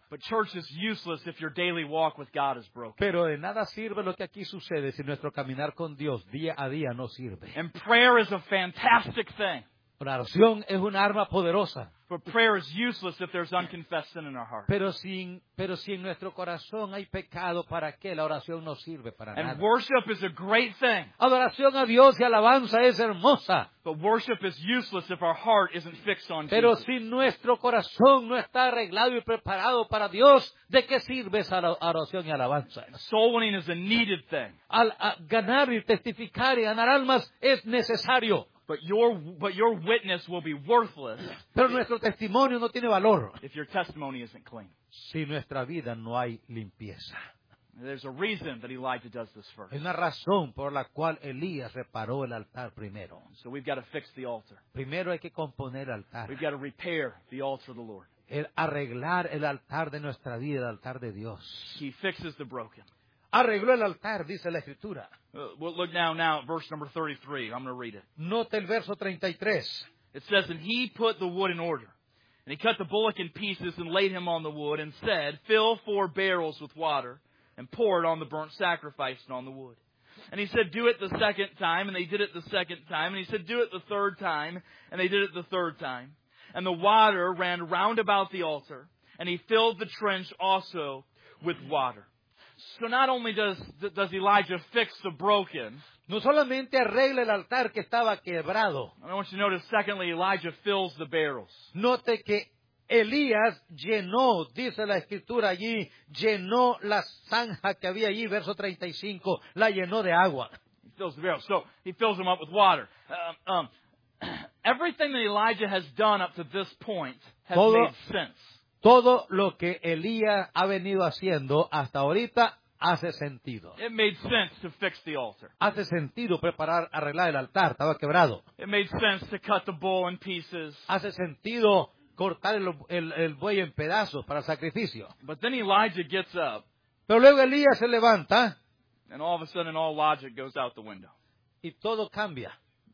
But church is useless if your daily walk with God is broken. Pero de nada sirve lo que aquí sucede si nuestro caminar con Dios día a día no sirve. And prayer is a fantastic thing. La oración es un arma poderosa. But prayer is useless if there's unconfessed sin in our heart. Pero si en nuestro corazón hay pecado, ¿para qué? La oración no sirve para And nada. worship is a great thing. Adoración a Dios y alabanza es hermosa. But worship is useless if our heart isn't fixed on Pero Jesus. si nuestro corazón no está arreglado y preparado para Dios, ¿de qué sirve esa oración y alabanza? Soul winning is a needed thing. A ganar y testificar y ganar almas es necesario. But your witness will be worthless Pero nuestro testimonio no tiene valor if your testimony isn't clean. si en nuestra vida no hay limpieza. There's a reason that Elijah does this first. Hay una razón por la cual Elías reparó el altar primero. So we've got to fix the altar. Primero hay que componer el altar. We've got to repair the altar of the Lord. Arreglar el altar de nuestra vida, el altar de Dios. He fixes the broken. Arregló el altar, dice la Escritura. We'll look now at verse number 33. I'm going to read it. Nota el verso 33. It says, And he put the wood in order. And he cut the bullock in pieces and laid him on the wood and said, Fill 4 barrels with water and pour it on the burnt sacrifice and on the wood. And he said, Do it the second time. And they did it the second time. And he said, Do it the third time. And they did it the third time. And the water ran round about the altar. And he filled the trench also with water. So not only does Elijah fix the broken, No solamente arregla el altar que estaba quebrado. I want you to notice, secondly, Elijah fills the barrels. Note que Elías llenó, dice la Escritura allí, llenó la zanja que había allí, verso 35, la llenó de agua. He fills the barrels. So he fills them up with water. Everything that Elijah has done up to this point has made sense. Todo lo que Elías ha venido haciendo hasta ahorita hace sentido. It made sense to fix the altar. Hace sentido arreglar el altar, estaba quebrado. It made sense to cut the bull in pieces. Hace sentido cortar el buey en pedazos para el sacrificio. But then Elijah gets up, Pero luego Elías se levanta and all of a sudden all logic goes out the window. y todo cambia.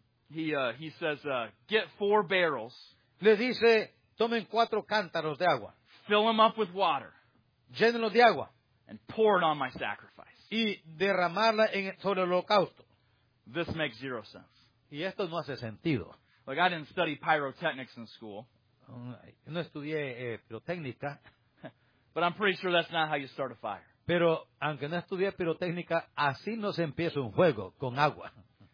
He says, Get 4 barrels, Le dice, tomen 4 cántaros de agua, fill them up with water, llénenlos de agua and pour it on my sacrifice. y derramarla sobre el holocausto. This makes 0 sense. Y esto no hace sentido. Like, I didn't study pyrotechnics in school, No estudié pirotécnica, but I'm pretty sure that's not how you start a fire. pero aunque no estudié pirotécnica, así no se empieza un fuego, con agua.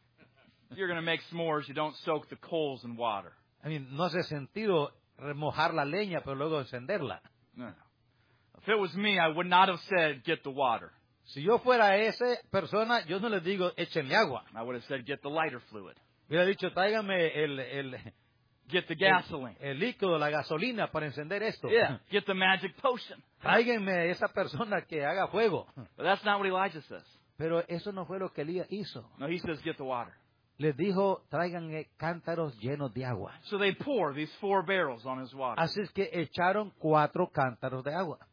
If you're going to make s'mores, you don't soak the coals in water. No hace sentido remojar la leña, pero luego encenderla. No. If it was me, I would not have said, Get the water. Si yo fuera esa persona, yo no les digo, échenle agua. I would have said, Get the lighter fluid. Hubiera dicho, tráigame Get the gasoline. el líquido, la gasolina para encender esto. Yeah, get the magic potion. Tráiganme esa persona que haga fuego. But that's not what Elijah says. Pero eso no fue lo que Elías hizo. No, he says, Get the water. Les dijo, tráiganme cántaros llenos de agua. So they pour these 4 barrels on his water. Así es que echaron 4 cántaros de agua.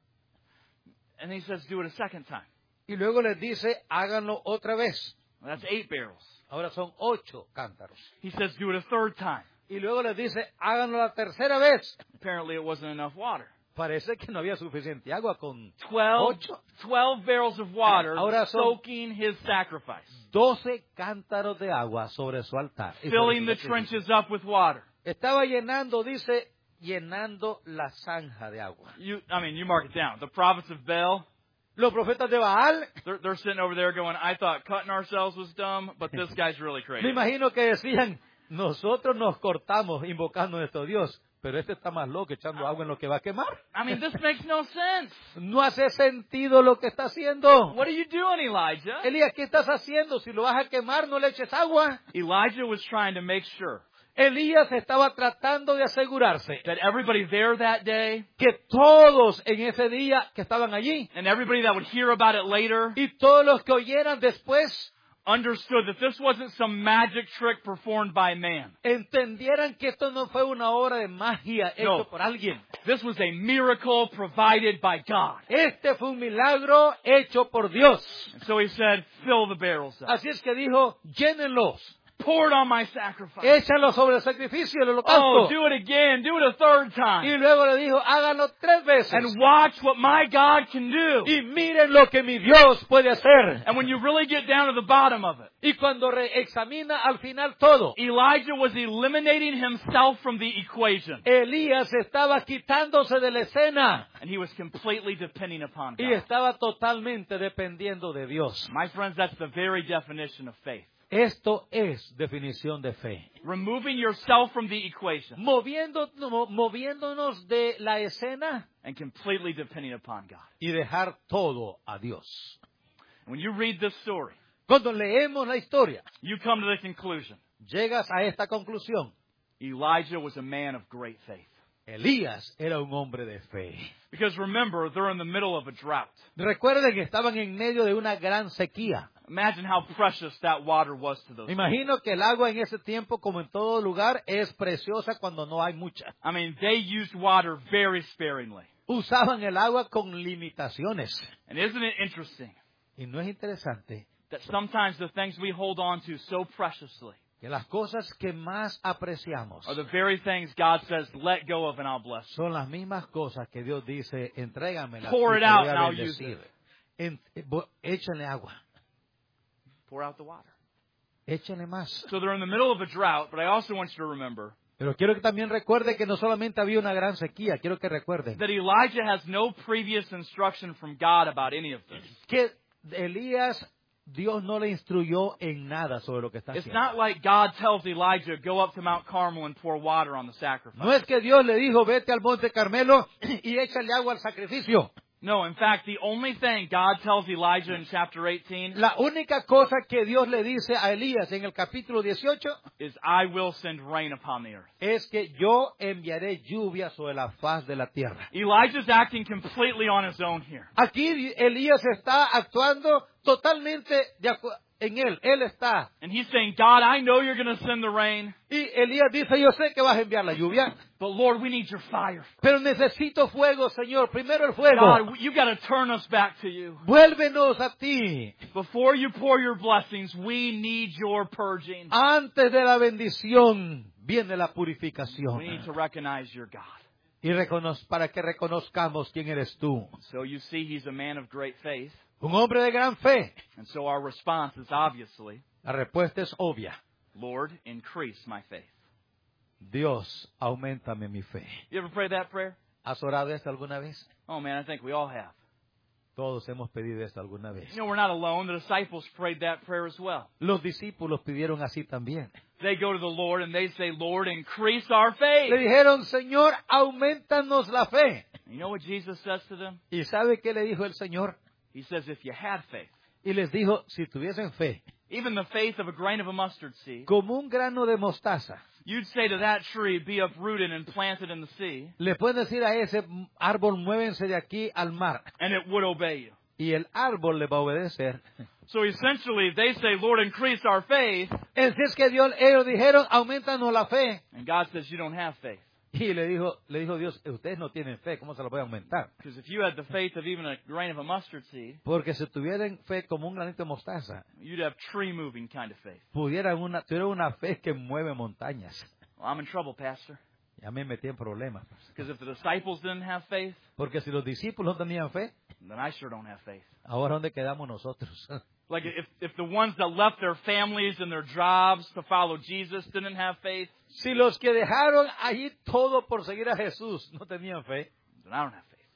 And he says, Do it a second time. Y luego les dice, háganlo otra vez. Well, that's 8 barrels. Ahora son 8 cántaros. He says, Do it a third time. Y luego les dice, háganlo la tercera vez. Apparently it wasn't enough water. Parece que no había suficiente agua con 12 barrels of water Ahora son soaking his sacrifice. 12 cántaros de agua sobre su altar. Filling the trenches up with water. Estaba llenando, dice, llenando la zanja de agua. You mark it down. The prophets of Baal, Los profetas de Baal, they're sitting over there going, I thought cutting ourselves was dumb, but this guy's really crazy. me imagino que decían, nosotros nos cortamos invocando a nuestro Dios, pero este está más loco echando agua en lo que va a quemar. This makes no sense. No hace sentido lo que está haciendo. What are you doing, Elijah? Elías, ¿qué estás haciendo? Si lo vas a quemar, no le eches agua. Elijah was trying to make sure Elías estaba tratando de asegurarse that everybody there that day, que todos en ese día que estaban allí, and everybody that would hear about it later, y todos los que oyeran después, understood that this wasn't some magic trick performed by man. entendieran que esto no fue una obra de magia hecho por alguien. This was a miracle provided by God. Este fue un milagro hecho por Dios. And so he said, fill the barrels up. Así es que dijo, llénenlos, Pour it on my sacrifice. Échalo sobre el sacrificio del Oh, holocausto. do it again. Do it a third Y time. luego le dijo, háganlo 3 veces. And watch what my God can do. Y miren lo que mi Dios puede hacer. And when you really get down to the bottom of it, Y cuando examina al final todo, Elijah was eliminating himself from the equation. Elías estaba quitándose de la escena And he was completely depending upon y God. estaba totalmente dependiendo de Dios. My friends, that's the very definition of faith. Esto es definición de fe. Removing yourself from the equation Moviéndonos de la escena and completely depending upon God. y dejar todo a Dios. When you read this story, Cuando leemos la historia, you come to the conclusion. llegas a esta conclusión. Elijah was a man of great faith. Elías era un hombre de fe. Because remember, they're in the middle of a drought. Recuerden que estaban en medio de una gran sequía. Imagine how precious that water was to those Me people. imagino que el agua en ese tiempo, como en todo lugar, es preciosa cuando no hay mucha. I mean, they used water very sparingly. Usaban el agua con limitaciones. And isn't it interesting Y no es interesante that sometimes the things we hold on to so preciously que las cosas que más apreciamos are the very things God says, let go of and I'll bless you. son las mismas cosas que Dios dice, entrégamelas Pour y it te out voy a and I'll use bendecir. it. Échenle agua, Pour out the water. échenle más. So they're in the middle of a drought, but I also want you to remember Pero quiero que también recuerde que no solamente había una gran sequía, quiero que recuerden that Elijah has no previous instruction from God about any of this. que Elías, Dios no le instruyó en nada sobre lo que está It's haciendo. not like God tells Elijah, go up to Mount Carmel and pour water on the sacrifice. No es que Dios le dijo, vete al monte Carmelo y échale agua al sacrificio. No, in fact, the only thing God tells Elijah in chapter 18 La única cosa que Dios le dice a Elías en el capítulo 18 is, I will send rain upon the earth. es que yo enviaré lluvia sobre la faz de la tierra. Elijah's acting completely on his own here. Aquí Elías está actuando totalmente en él. Él está. And he's saying, God, I know you're going to send the rain, Y Elías dice, yo sé que vas a enviar la lluvia, but Lord, we need your fire. pero necesito fuego, Señor. Primero el fuego. God, you got to turn us back to you. Vuélvenos a ti. Before you pour your blessings, we need your purging. Antes de la bendición viene la purificación. We need to recognize your God. Y para que reconozcamos quién eres tú. So you see, he's a man of great faith. Un hombre de gran fe. And so our response is obviously, La respuesta es obvia. Lord, increase my faith. Dios, auméntame mi fe. You ever pray that prayer? ¿Has orado esto alguna vez? Oh man, I think we all have. Todos hemos pedido esto alguna vez. You know, we're not alone. The disciples prayed that prayer as well. Los discípulos pidieron así también. They go to the Lord and they say, Lord, increase our faith. Le dijeron, Señor, aumentanos la fe. You know what Jesus says to them? ¿Y sabe qué le dijo el Señor? He says, if you had faith, Y les dijo, si tuviesen fe, even the faith of a grain of a mustard seed, como un grano de mostaza, you'd say to that tree, be uprooted and planted in the sea, le pueden decir a ese árbol, muévense de aquí al mar. and it would obey you. Y el árbol le va a obedecer. So essentially, they say, Lord, increase our faith, Entonces que ellos dijeron, aumentanos la fe. and God says, you don't have faith. Y le dijo Dios, ustedes no tienen fe, ¿cómo se lo voy a aumentar? Because if you had the faith of even a grain of a mustard seed, Porque si tuvieran fe como un granito de mostaza, you'd have tree-moving kind of faith. tuvieran una fe que mueve montañas. Well, I'm in trouble, Pastor. Ya me metí en problemas. Because if the disciples didn't have faith, Porque si los discípulos no tenían fe, then I sure don't have faith. ahora ¿dónde quedamos nosotros? Like if the ones that left their families and their jobs to follow Jesus didn't have faith, Si los que dejaron allí todo por seguir a Jesús no tenían fe, then I don't have faith.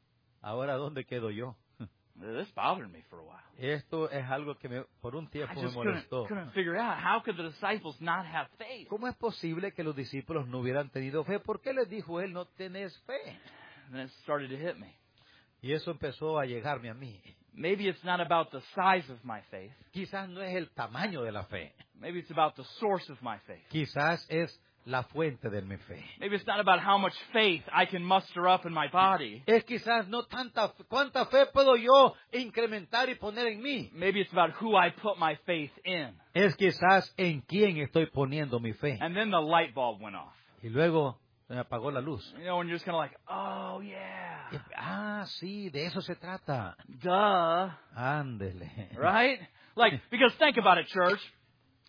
ahora ¿dónde quedo yo? This bothered me for a while. Esto es algo que por un I tiempo me just molestó. couldn't figure out, how could the disciples not have faith? ¿Cómo es posible que los discípulos no hubieran tenido fe? ¿Por qué les dijo él, no tenés fe? And then it started to hit me. Y eso empezó a llegarme a mí. Maybe it's not about the size of my faith. Quizás no es el tamaño de la fe. Maybe it's about the source of my faith. Quizás es la fuente de mi fe. Maybe it's not about how much faith I can muster up in my body. Es quizás no cuánta fe puedo yo incrementar y poner en mí. Maybe it's about who I put my faith in. Es quizás en quién estoy poniendo mi fe. And then the light bulb went off. Y luego se me apagó la luz. You know, when you're just kind of like, oh yeah, Sí, de eso se trata. duh, Ándele. right? Like, because think about it, church.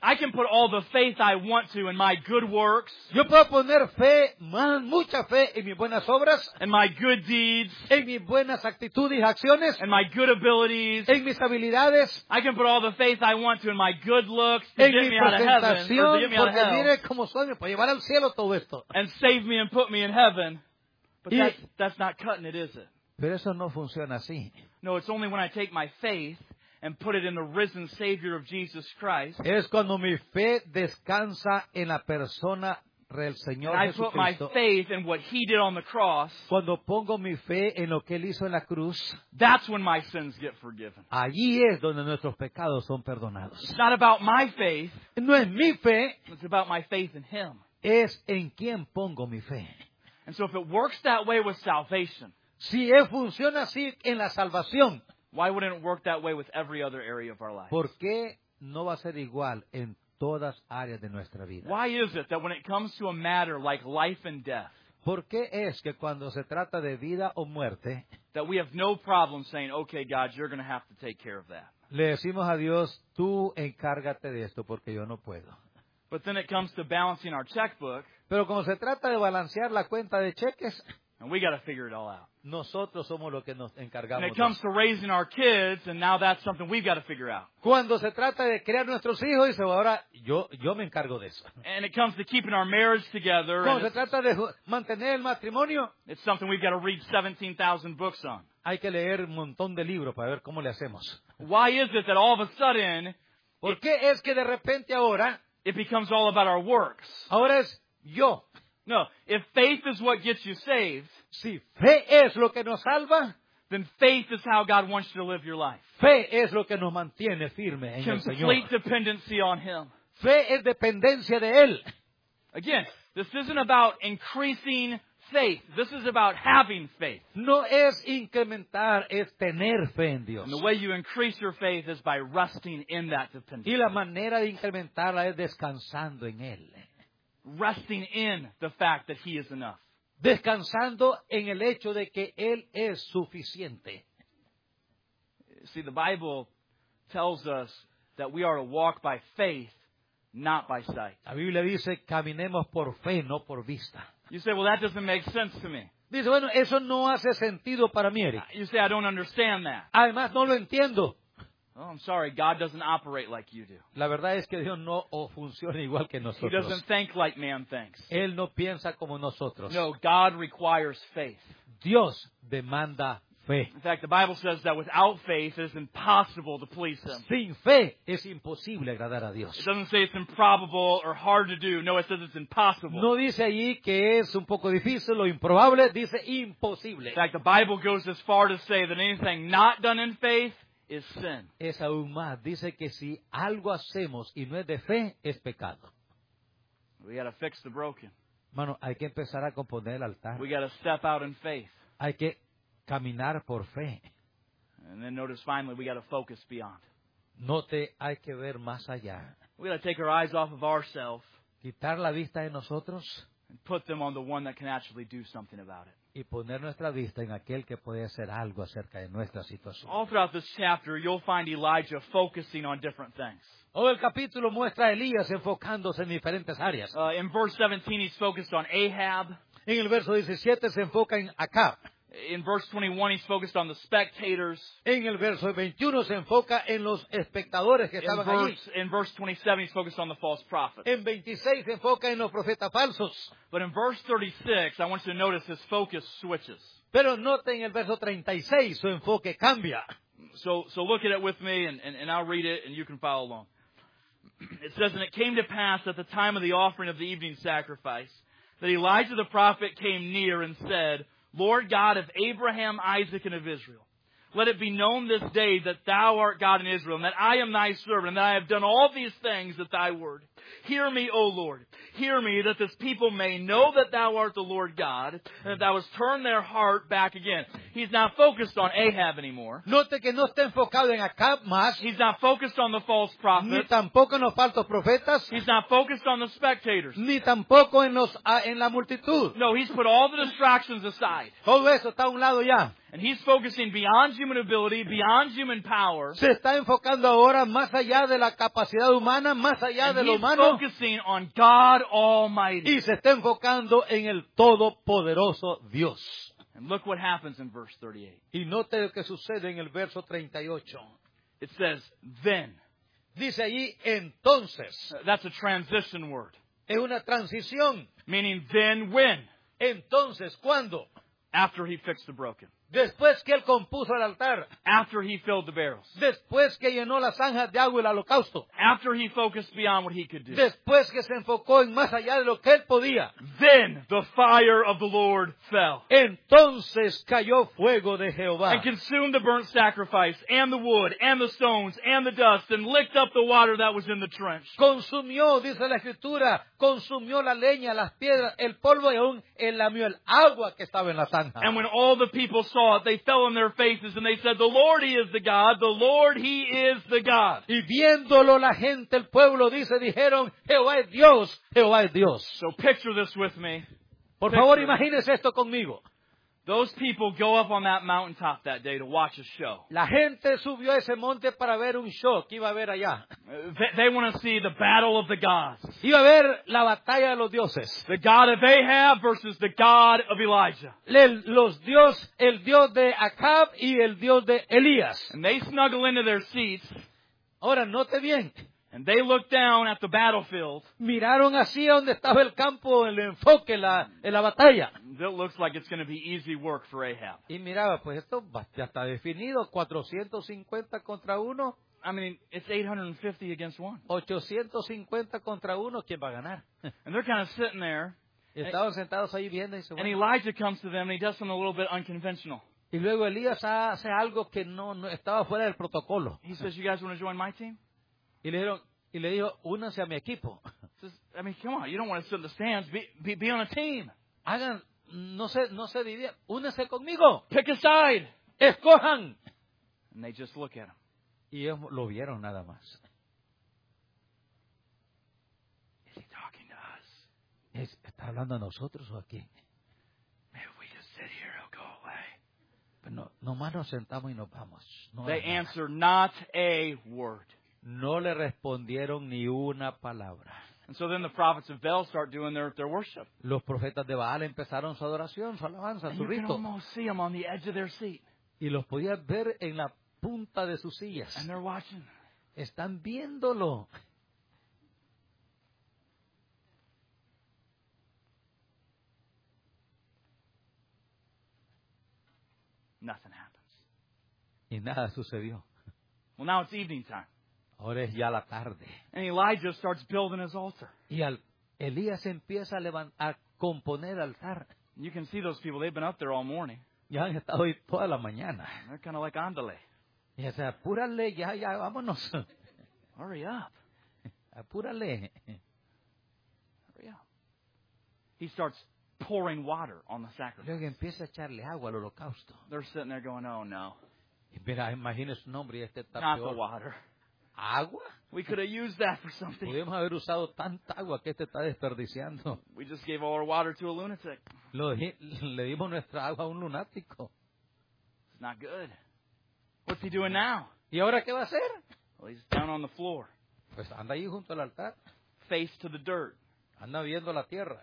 I can put all the faith I want to in my good works Yo puedo poner fe, mucha fe en mis buenas obras, and my good deeds en mis buenas actitudes y acciones, and my good abilities. en mis habilidades, I can put all the faith I want to in my good looks to en get mi me out of heaven, or to presentación, get me out of porque hell, mire cómo soy, me puede llevar al cielo todo esto. and save me and put me in heaven. But Y- that's not cutting it, is it? Pero eso no funciona así. No, it's only when I take my faith and put it in the risen Savior of Jesus Christ, Es cuando mi fe descansa en la persona del Señor and I put my Jesucristo. faith in what He did on the cross, Cuando pongo mi fe en lo que Él hizo en la cruz, that's when my sins get forgiven. allí es donde nuestros pecados son perdonados. It's not about my faith, No es mi fe, it's about my faith in Him. es en quien pongo mi fe. And so if it works that way with salvation, Si Él funciona así en la salvación, why wouldn't it work that way with every other area of our life? ¿por qué no va a ser igual en todas áreas de nuestra vida? Why is it that when it comes to a matter like life and death, ¿Por qué es que cuando se trata de vida o muerte, that we have no problem saying, okay, God, you're going to have to take care of that? le decimos a Dios, tú encárgate de esto porque yo no puedo? But then it comes to balancing our checkbook, Pero cuando se trata de balancear la cuenta de cheques, and we got to figure it all out. nosotros somos los que nos And encargamos. it comes to raising our kids, and now that's something we've got to figure out. Cuando se trata de criar nuestros hijos, dice, ahora yo me encargo de eso. And it comes to keeping our marriage together, and Cuando se trata de mantener el matrimonio, it's something we've got to read 17,000 books on. hay que leer un montón de libros para ver cómo le hacemos. Why is it that all of a sudden ¿Por qué es que de repente ahora it becomes all about our works? es yo? No, if faith is what gets you saved, Si fe es lo que nos salva, then faith is how God wants you to live your life. fe es lo que nos mantiene firme en el Señor. Complete dependency on Him. Fe es dependencia de Él. Again, this isn't about increasing faith. This is about having faith. No es incrementar, es tener fe en Dios. And the way you increase your faith is by resting in that dependency. Y la manera de incrementarla es descansando en Él. Resting in the fact that He is enough. Descansando en el hecho de que Él es suficiente. See, the Bible tells us that we are to walk by faith, not by sight. La Biblia dice, caminemos por fe, no por vista. You say, well, that doesn't make sense to me. Dice, bueno, eso no hace sentido para mí, Eric. You say, I don't understand that. Además, no lo entiendo. Oh, I'm sorry, God doesn't operate like you do. La verdad es que Dios no funciona igual que He nosotros. doesn't think like man thinks. Él no piensa como nosotros. No, God requires faith. Dios demanda fe. In fact, the Bible says that without faith, it is impossible to please Him. Sin fe es imposible agradar a Dios. It doesn't say it's improbable or hard to do. No, it says it's impossible. No dice allí que es un poco difícil o improbable, dice imposible. In fact, the Bible goes as far to say that anything not done in faith is sin. Es aún más, dice que si algo hacemos y no es de fe, es pecado. We got to fix the broken. Hermano, hay que empezar a componer el altar. We got to step out in faith. Hay que caminar por fe. And then notice finally, we got to focus beyond. Note, hay que ver más allá. We got to take our eyes off of ourselves Quitar la vista de nosotros and put them on the one that can actually do something about it. y poner nuestra vista en aquel que puede hacer algo acerca de nuestra situación. All throughout this chapter, you'll find Elijah focusing on different things. Todo el capítulo muestra a Elías enfocándose en diferentes áreas. In verse 17, he's focused on Ahab. En el verso 17 se enfoca en Acab. In verse 21, he's focused on the spectators. En el verso 21 se enfoca en los espectadores que estaban allí. In verse 27, he's focused on the false prophets. En 26 se enfoca en los profetas falsos. But in verse 36, I want you to notice his focus switches. Pero note en el verso 36 su enfoque cambia. So look at it with me, and I'll read it, and you can follow along. It says, "And it came to pass at the time of the offering of the evening sacrifice, that Elijah the prophet came near and said, Lord God of Abraham, Isaac, and of Israel, let it be known this day that thou art God in Israel, and that I am thy servant, and that I have done all these things at thy word. Hear me, O Lord. Hear me, that this people may know that thou art the Lord God, and that thou hast turned their heart back again." He's not focused on Ahab anymore. Note que no está enfocado en Acab más, He's not focused on the false ni prophets. tampoco en los falsos profetas, He's not focused on the spectators. ni tampoco en la multitud. No, he's put all the distractions aside. Todo eso está a un lado ya. And he's focusing beyond human ability, beyond human power. Se está enfocando ahora más allá de la capacidad humana, más allá And de lo he's humano, focusing on God Almighty. y se está enfocando en el todopoderoso Dios. And look what happens in verse 38. Y note lo que sucede en el verso 38. It says, then. Dice allí, entonces. That's a transition word. Es una transición. Meaning, then when? Entonces, ¿cuándo? After he fixed the broken. Después que él compuso el altar. After he filled the barrels. Después que llenó las zanjas de agua y el holocausto. After he focused beyond what he could do. Después que se enfocó en más allá de lo que él podía. Then the fire of the Lord fell. Entonces cayó fuego de Jehová. And consumed the burnt sacrifice, and the wood, and the stones, and the dust, and licked up the water that was in the trench. Consumió, dice la Escritura, consumió la leña, las piedras, el polvo y aún lamió el agua que estaba en la zanja. And when all the people saw it, they fell on their faces, and they said, the Lord, He is the God, the Lord, He is the God. Y viéndolo la gente, el pueblo, dijeron, Jehová es Dios, Jehová es Dios. So picture this with me. Por favor, imagínese esto conmigo. Those people go up on that mountaintop that day to watch a show. La gente subió a ese monte para ver un show que iba a ver allá. They want to see the battle of the gods. Iba a ver la batalla de los dioses. The God of Ahab versus the God of Elijah. El Dios de Acab y el Dios de Elías. And they snuggle into their seats. Ahora, note bien. And they look down at the battlefield. Miraron así a donde estaba el campo, el enfoque, en la batalla. It looks like it's going to be easy work for Ahab. Y miraba, pues esto ya está definido, 450 contra 1. I mean, it's 850 against 1. 850 contra 1, ¿quién va a ganar? And they're kind of sitting there. Estaban sentados ahí viendo y se And Elijah comes to them and he does something a little bit unconventional. Y luego Elías hace algo que no estaba fuera del protocolo. He says, you guys want to join my team? Y le dijo, únanse a mi equipo. Says, I mean, come on, you don't want to sit in the stands. Be on a team. Hagan, no se dividen, únanse conmigo. Pick a side. Escojan. And they just look at him. Y ellos lo vieron nada más. Is he talking to us? ¿Está hablando a nosotros o a quién? Maybe we just sit here, he'll go away. Pero nomás nos sentamos y nos vamos. No They hay nada. answer not a word. No le respondieron ni una palabra. And so then the prophets of Baal start doing their worship. Los profetas de Baal empezaron su adoración, su alabanza, And su you can rito. almost see them on the edge of their seat. Y los podías ver en la punta de sus sillas. And they're watching. Están viéndolo. Nothing happens. Y nada sucedió. Well, now it's evening time. Ahora es ya la tarde. And Elijah starts building his altar. Y Elías empieza a componer altar. You can see those people. They've been up there all morning. Ya han estado ahí toda la mañana. They're kind of like, ándale. Y dice, apúrale, ya, vámonos. Hurry up. Apúrale. Hurry up. He starts pouring water on the sacrifice. Luego empieza a echarle agua al holocausto. They're sitting there going, oh no. Y mira, imagínese su nombre y este está Not the peor. water. ¿Agua? We could have used that for something. Pudimos haber usado tanta agua que este está desperdiciando. We just gave all our water to a lunatic. Le dimos nuestra agua a un lunático. It's not good. What's he doing now? ¿Y ahora qué va a hacer? Well, he's down on the floor, Pues anda ahí junto al altar. face to the dirt. Anda viendo la tierra.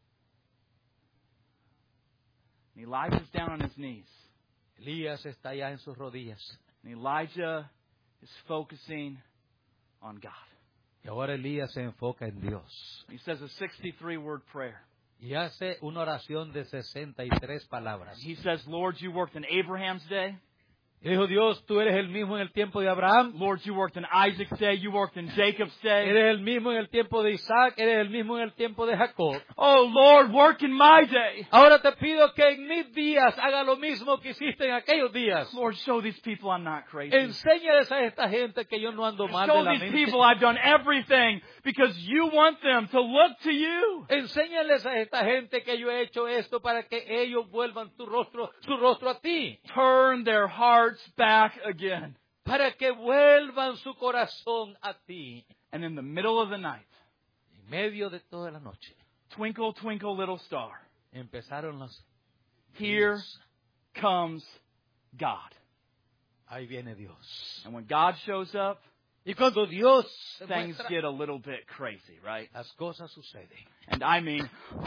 And Elijah's down on his knees. Elías está allá en sus rodillas. And Elijah is focusing on God. Y ahora Elías se enfoca en Dios. He says a 63-word prayer. Y hace una oración de 63 palabras. He says, Lord, you worked in Abraham's day. Y dijo Dios, tú eres el mismo en el tiempo de Abraham, Lord, you worked in Isaac's day, you worked in Jacob's day. eres el mismo en el tiempo de Isaac, eres el mismo en el tiempo de Jacob. Oh Lord, work in my day. Ahora te pido que en mis días haga lo mismo que hiciste en aquellos días. Lord, show these people I'm not crazy. Enséñales a esta gente que yo no ando mal de Show la these mente. people I've done everything because you want them to look to you. Enséñales a esta gente que yo he hecho esto para que ellos vuelvan su rostro a ti. Turn their hearts back again. Para que vuelvan su corazón a ti. And in the middle of the night, En medio de toda la noche, twinkle, twinkle, little star, empezaron los... here comes God. Ahí viene Dios. And when God shows up, Y cuando Dios se things muestra, get a little bit crazy, right? las cosas suceden. And I mean, boom!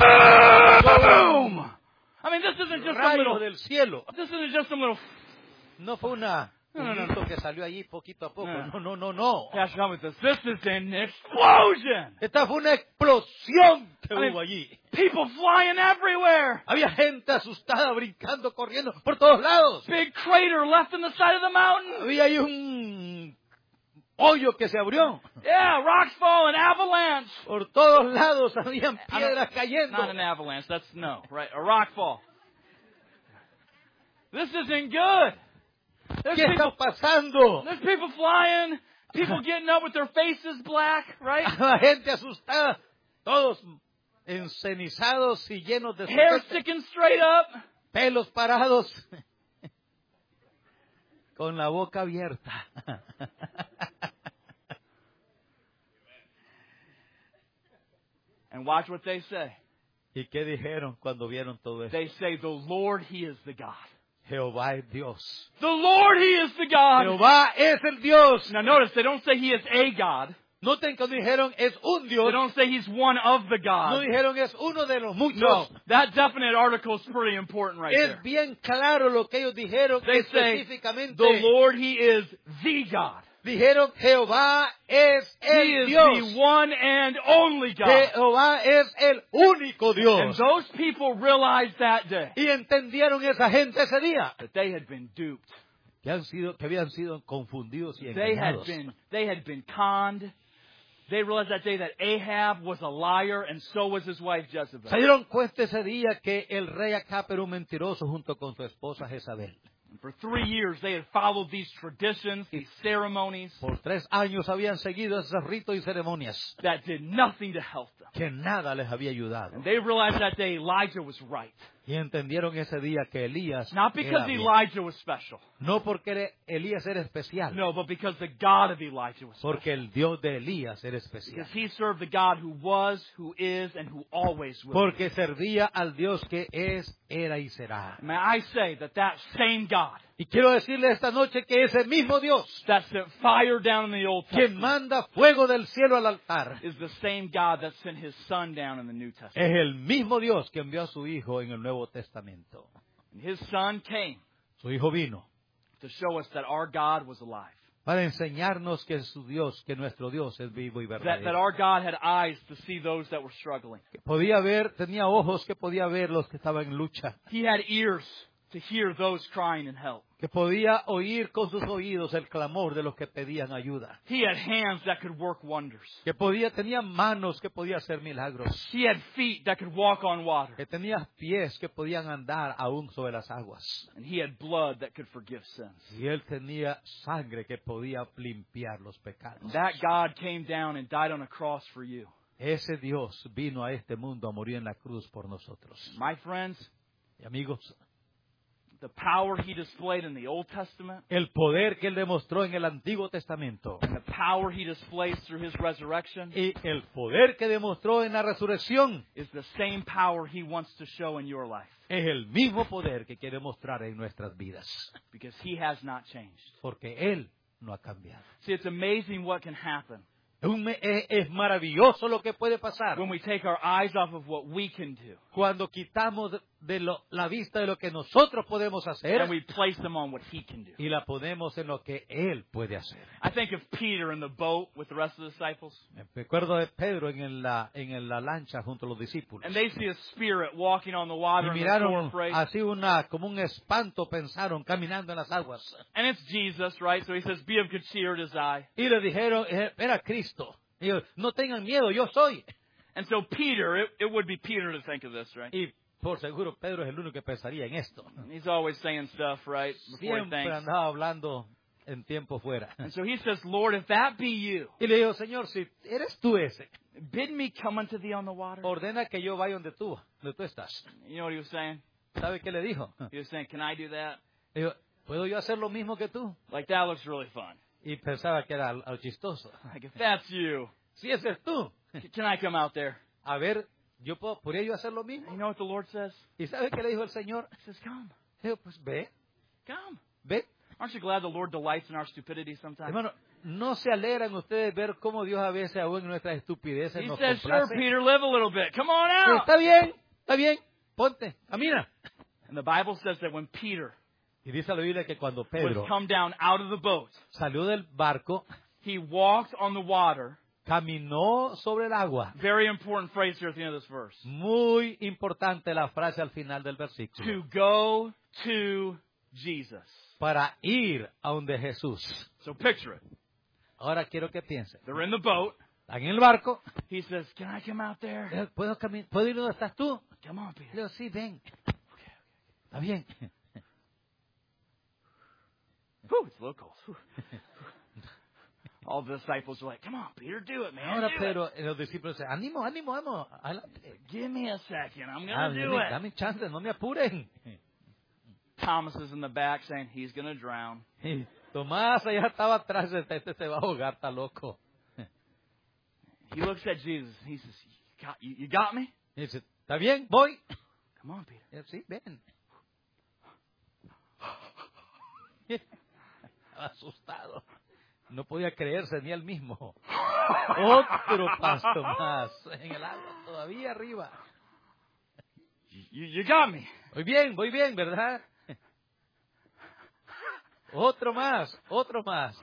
I mean, this isn't just a Rayo little, del cielo. this isn't just some little, No fue un no. grito que salió allí poquito a poco. No. No. Pastor, come with this. This is an explosion! Esta fue una explosión que I mean, hubo allí. People flying everywhere! Había gente asustada, brincando, corriendo por todos lados. Big crater left in the side of the mountain! Había ahí un hoyo que se abrió. Yeah, rocks falling, avalanche! Por todos lados habían piedras cayendo. Not an avalanche, that's no, right? A rock fall. This isn't good. ¿Qué está pasando? There's people flying, people getting up with their faces black, right? La gente asustada, todos encenizados y llenos de Hair soquete, sticking straight up. pelos parados, con la boca abierta. And watch what they say. ¿Y qué dijeron cuando vieron todo eso? They say, the Lord, He is the God. Jehová es Dios. The Lord, He is the God. Jehová es el Dios. Now notice, they don't say He is a God. Noten que no dijeron es un They Dios. don't say He's one of the No gods. dijeron es uno de los muchos. No, that definite article is pretty important right Es there. bien claro lo que ellos dijeron They say, específicamente. the Lord, He is the God. Dijeron Jehová es He el is Dios. the one and only God. Jehová es el único And Dios. those people realized that day Y entendieron esa gente ese día. that they had been duped. Que habían sido confundidos y They engañados. had been conned. They realized that day that Ahab was a liar and so was his wife Jezebel. Se dieron cuenta ese día que el rey Acab era un mentiroso junto con su esposa Jezabel. And for 3 years they had followed these traditions, these ceremonies Por 3 años habían seguido esos ritos y ceremonias that did nothing to help them. que nada les había ayudado. And they realized that day Elijah was right. Y entendieron ese día que Elías Not because era bien. Elijah was special. No porque Elías era especial, No, but because the God of Elijah was special. porque el Dios de Elías era especial. Because he served the God who was, who is, and who always will be. Porque servía al Dios que es, era y será. May I say that that same God Y quiero decirle esta noche que ese mismo Dios, that sent fire down in the Old quien Testament manda fuego del cielo al altar, is the same God that sent His Son down in the New Testament. es el mismo Dios que envió a su Hijo en el Nuevo Testamento. And His Son came Su Hijo vino to show us that our God was alive. para enseñarnos que su Dios, que nuestro Dios es vivo y That verdadero. our God had eyes to see those that were struggling. Que podía ver, tenía ojos que podía ver los que estaban en lucha. He had ears to hear those crying in help. Que podía oír con sus oídos el clamor de los que pedían ayuda. He had hands that could work wonders. Que tenía manos que podía hacer milagros. He had feet that could walk on water. Que tenía pies que podían andar aún sobre las aguas. And He had blood that could forgive sins. Y él tenía sangre que podía limpiar los pecados. That God came down and died on a cross for you. Ese Dios vino a este mundo a morir en la cruz por nosotros. My friends, Y amigos, the power He displayed in the Old Testament el poder que él demostró en el Antiguo Testamento and the power He displays through His resurrection y el poder que demostró en la resurrección is the same power He wants to show in your life. es el mismo poder que quiere mostrar en nuestras vidas. Because He has not changed. Porque él no ha cambiado. See, it's amazing what can happen Es maravilloso lo que puede pasar when we take our eyes off of what we can do cuando quitamos la vista de lo que nosotros podemos hacer and we place them on what He can do. y la ponemos en lo que Él puede hacer. I think of Peter in the boat with the rest of the disciples, Me acuerdo de Pedro en la lancha junto a los discípulos. and they see a spirit walking on the water, Y and they're so miraron afraid. así como un espanto, pensaron, caminando en las aguas. And it's Jesus, right? So He says, "Be of good cheer, it is I." Y le dijeron, era Cristo. Y ellos, no tengan miedo, yo soy. And so Peter, it would be Peter to think of this, right? Y por seguro Pedro es el único que pensaría en esto. He's always saying stuff, right? Before he Siempre thinks. andaba hablando en tiempo fuera. And so he says, "Lord, if that be you, Y le digo, Señor, si eres tú ese, bid me come unto thee on the water." ordena que yo vaya donde tú estás. You know what he was saying? ¿Sabe qué le dijo? He was saying, "Can I do that? Le digo, ¿puedo yo hacer lo mismo que tú? Like, that looks really fun. Y pensaba que era algo chistoso. Like, if that's you, Si ese es tú, can I come out there?" a ver, ¿podría yo hacer lo mismo? You know what the Lord says? ¿Y sabe qué le dijo el Señor? He says, "Come, Le digo, pues ve. come." Aren't you glad the Lord delights in our stupidity sometimes? Hermano, ¿no se alegran ustedes ver cómo Dios a veces aún en nuestras estupideces He nos says, "Sure, complace? Peter, live a little bit. Come on Sí, out." está bien, ponte, camina. And the Bible says that when Peter Y dice la Biblia que cuando would Pedro come down out of the boat, salió del barco, he walked on the water. caminó sobre el agua. Very important phrase here at the end of this verse. Muy importante la frase al final del versículo. To go to Jesus. Para ir a donde Jesús. So picture it. Ahora quiero que piensen. They're in the boat. Están en el barco. He says, "Can I come out there?" ¿Puedo ir donde estás tú? Come on, Le Peter. digo, sí, ven. Está bien. Whew, it's a little cold. Whew. All the disciples were like, "Come on, Peter, do it, man. Ahora do it. Pedro, los discípulos dicen, ánimo, adelante. Give me a second. I'm going to do it." Dame chance, no me apuren. Thomas is in the back saying he's going to drown. Y Tomás allá estaba atrás, este se va a ahogar, está loco. He looks at Jesus. He says, you got me? Y dice, ¿está bien? Voy. Come on, Peter. Y yo, sí, ven. Estaba asustado. No podía creerse ni él mismo. Otro paso más en el agua, todavía arriba. You got me. Voy bien, ¿verdad? Otro más. Otro más.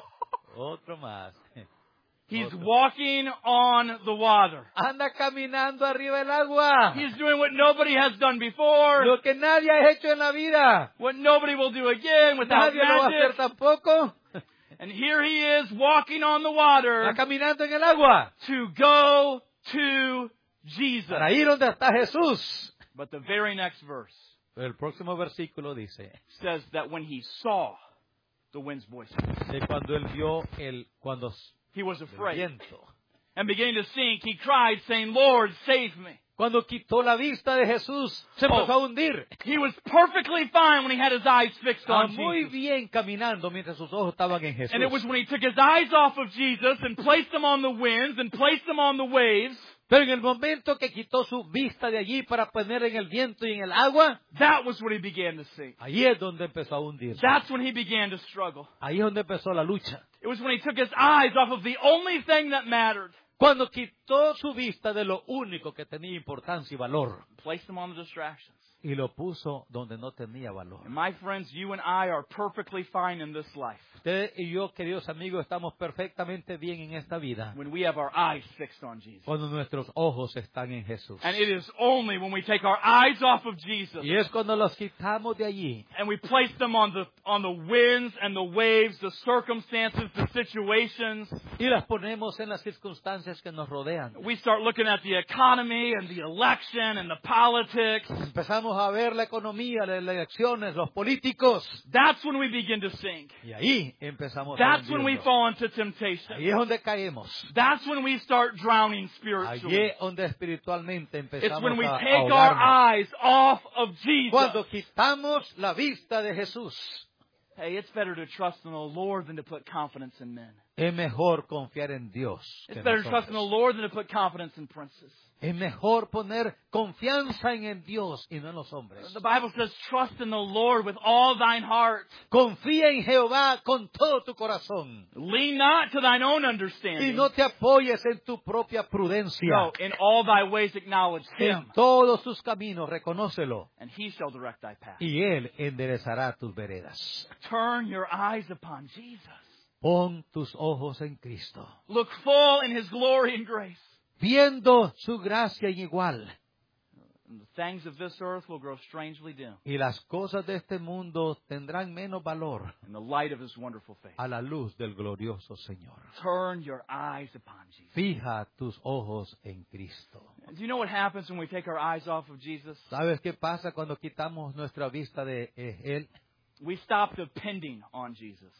He's walking on the water. Anda caminando arriba del agua. He's doing what nobody has done before. Lo que nadie ha hecho en la vida. What nobody will do again without Nadie lo va a hacer magic. tampoco. And here he is walking on the water Está caminando en el agua. to go to Jesus. Para ir donde está Jesús. But the very next verse Pero el próximo versículo dice says that when he saw the wind's voice, de cuando él vio cuando he was el afraid. viento. And beginning to sink, he cried, saying, "Lord, save me." Cuando quitó la vista de Jesús, se empezó a hundir. He was perfectly fine when he had his eyes fixed Estaba on muy Jesus. bien caminando mientras sus ojos estaban en Jesús. And it was when he took his eyes off of Jesus and placed them on the winds and placed them on the waves, Pero en el momento que quitó su vista de allí para poner en el viento y en el agua, that was when he began to sink. ahí es donde empezó a hundirse. That's when he began to struggle. Ahí es donde empezó la lucha. It was when he took his eyes off of the only thing that mattered, Cuando quitó su vista de lo único que tenía importancia y valor placed them on the distractions. y lo puso donde no tenía valor. And my friends, you and I are perfectly fine in this life Usted y yo, queridos amigos, estamos perfectamente bien en esta vida when we have our eyes fixed on Jesus. cuando nuestros ojos están en Jesús. And it is only when we take our eyes off of Jesus Y es cuando los quitamos de allí and we place them on the winds and the waves, the circumstances, the situations. y las ponemos en las circunstancias que nos rodean. We start looking at the economy and the election and the politics. Empezamos a ver la economía, las elecciones, los políticos. That's when we begin to sink. Y ahí empezamos a That's when we hundirnos. fall into temptation. Ahí es donde caemos. That's when we start drowning Allí spiritually. es donde espiritualmente It's empezamos when we a take our ahogarnos. eyes off of Jesus. Cuando quitamos la vista de Jesús. Hey, it's better to trust in the Lord than to put confidence in men. Es mejor confiar en Dios It's que en better los to trust in the hombres. Lord than to put confidence in princes. Es mejor poner confianza en el Dios y no en los hombres. The Bible says, trust in the Lord with all thine heart. Confía en Jehová con todo tu corazón. Lean not to thine own Y understanding. no te apoyes en tu propia prudencia. No, in all thy ways acknowledge him, En todos tus caminos reconócelo. and he shall direct thy path. Y Él enderezará tus veredas. Turn your eyes upon Jesus. Pon tus ojos en Cristo. Look full in his glory and grace. Viendo su gracia inigual. And the things of this earth will grow strangely dim Y las cosas de este mundo tendrán menos valor in the light of his wonderful face. a la luz del glorioso Señor. Turn your eyes upon Jesus. Fija tus ojos en Cristo. Do you know what happens when we take our eyes off of Jesus? ¿Sabes qué pasa cuando quitamos nuestra vista de Él? We stop depending on Jesus.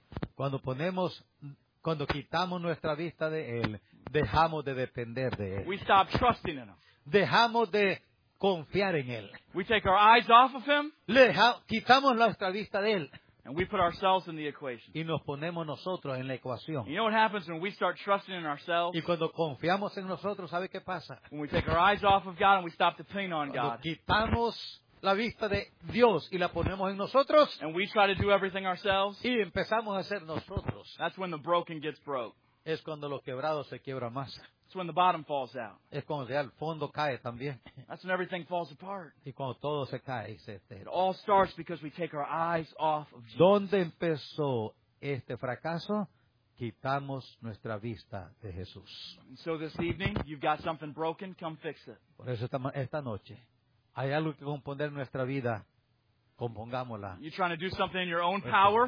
Cuando quitamos nuestra vista de Él, dejamos de depender de Él. We stop trusting in him. Dejamos de confiar en Él. We take our eyes off of him, Quitamos nuestra vista de Él and we put ourselves in the equation. y nos ponemos nosotros en la ecuación. You know what happens when we start trusting in ourselves? Y cuando confiamos en nosotros, ¿sabe qué pasa? When we take our eyes off of God and we stop depending on Cuando God, quitamos la vista de Dios y la ponemos en nosotros and we try to do everything ourselves, y empezamos a hacer nosotros, that's when the broken gets broke. es cuando los quebrados se quiebran más. That's when the bottom falls out. Es cuando ya el fondo cae también. That's when everything falls apart. Y cuando todo se cae y se It all starts because we take our eyes off of Jesus. ¿Dónde empezó este fracaso? Quitamos nuestra vista de Jesús. And so this evening, you've got something broken, come fix it. Por eso esta noche hay algo que componer en nuestra vida. Compongámosla. You're trying to do something in your own power?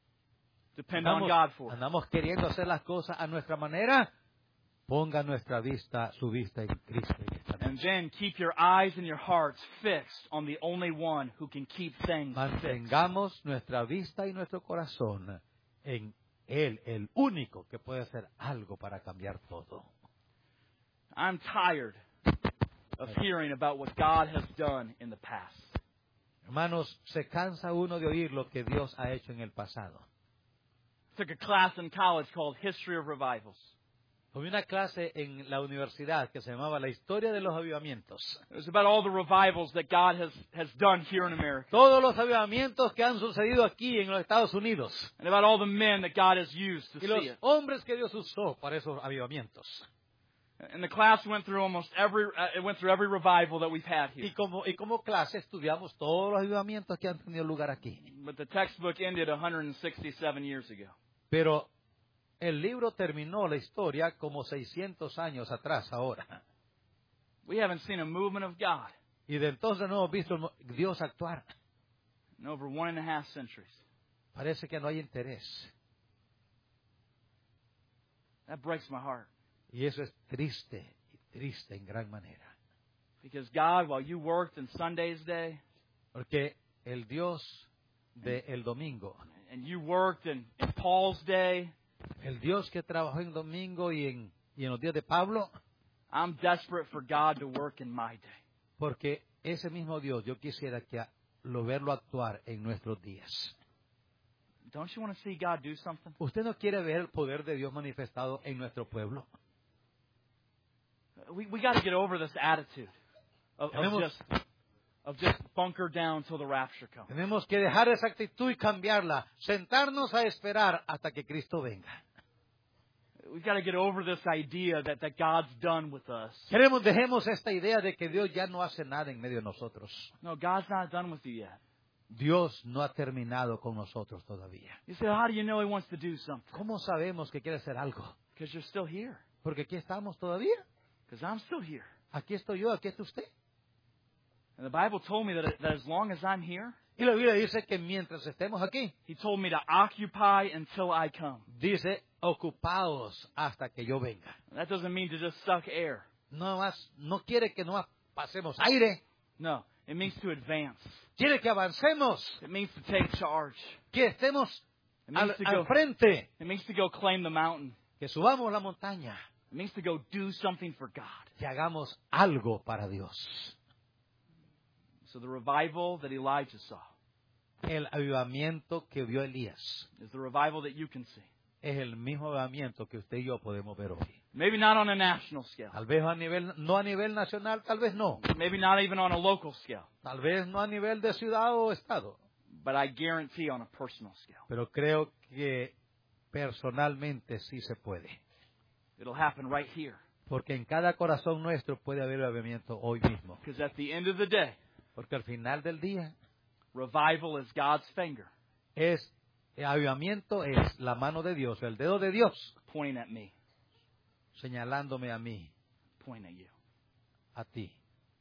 Depend on God for it. Andamos queriendo hacer las cosas a nuestra manera. Ponga su vista en Cristo. And then keep your eyes and your hearts fixed on the only one who can keep things fixed. Mantengamos nuestra vista y nuestro corazón en Él, el único que puede hacer algo para cambiar todo. I'm tired of hearing about what God has done in the past. Hermanos, se cansa uno de oír lo que Dios ha hecho en el pasado. I took a class in college called History of Revivals. Tuve una clase en la universidad que se llamaba La Historia de los Avivamientos. It was about all the revivals that God has done here in America. Todos los avivamientos que han sucedido aquí en los Estados Unidos. And about all the men that God has used to Y los see it. hombres que Dios usó para esos avivamientos. And the class went through every revival that we've had here. Y como clase estudiamos todos los avivamientos que han tenido lugar aquí. But the textbook ended 167 years ago. Pero el libro terminó la historia como 600 años atrás ahora. We haven't seen a movement of God Y de entonces no hemos visto Dios actuar. in over 1.5 centuries. Parece que no hay interés. That breaks my heart. Y eso es triste en gran manera. Because God, while you worked in Sunday's day, Porque el Dios del domingo, and you worked in Paul's day, el Dios que trabajó en domingo y en los días de Pablo, I'm desperate for God to work in my day. porque ese mismo Dios yo quisiera verlo actuar en nuestros días. Don't you want to see God do something? ¿Usted no quiere ver el poder de Dios manifestado en nuestro pueblo? We got to get over this attitude of just bunker down till the rapture comes. Tenemos que dejar esa actitud y cambiarla, sentarnos a esperar hasta que Cristo venga. We've got to get over this idea that God's done with us. Dejemos esta idea de que Dios ya no hace nada en medio de nosotros. No, God's not done with you yet. Dios no ha terminado con nosotros todavía. You say, how do you know He wants to do something? ¿Cómo sabemos que quiere hacer algo? Because you're still here. Porque aquí estamos todavía. Because I'm still here. Aquí estoy yo, aquí está usted. And the Bible told me that as long as I'm here, Y la Biblia dice que mientras estemos aquí, He told me to occupy until I come. dice, ocupados hasta que yo venga. That doesn't mean to just suck air. No quiere que no pasemos aire. No, it means to advance. Quiere que avancemos, It means to take charge. que estemos It means to al go. frente, It means to go claim the mountain. que subamos la montaña, It means to go do something for God. que hagamos algo para Dios. So the revival that Elijah saw El avivamiento que vio Elías is the revival that you can see. es el mismo avivamiento que usted y yo podemos ver hoy. Maybe not on a national scale. Tal vez no a nivel nacional, tal vez no. Maybe not even on a local scale. Tal vez no a nivel de ciudad o estado. But I guarantee on a personal scale. Pero creo que personalmente sí se puede. It'll happen right here. Porque en cada corazón nuestro puede haber avivamiento hoy mismo. Because at the end of the day, Porque al final del día, revival is God's finger el avivamiento es la mano de Dios, el dedo de Dios, pointing at me, señalándome a mí, pointing at you. a ti.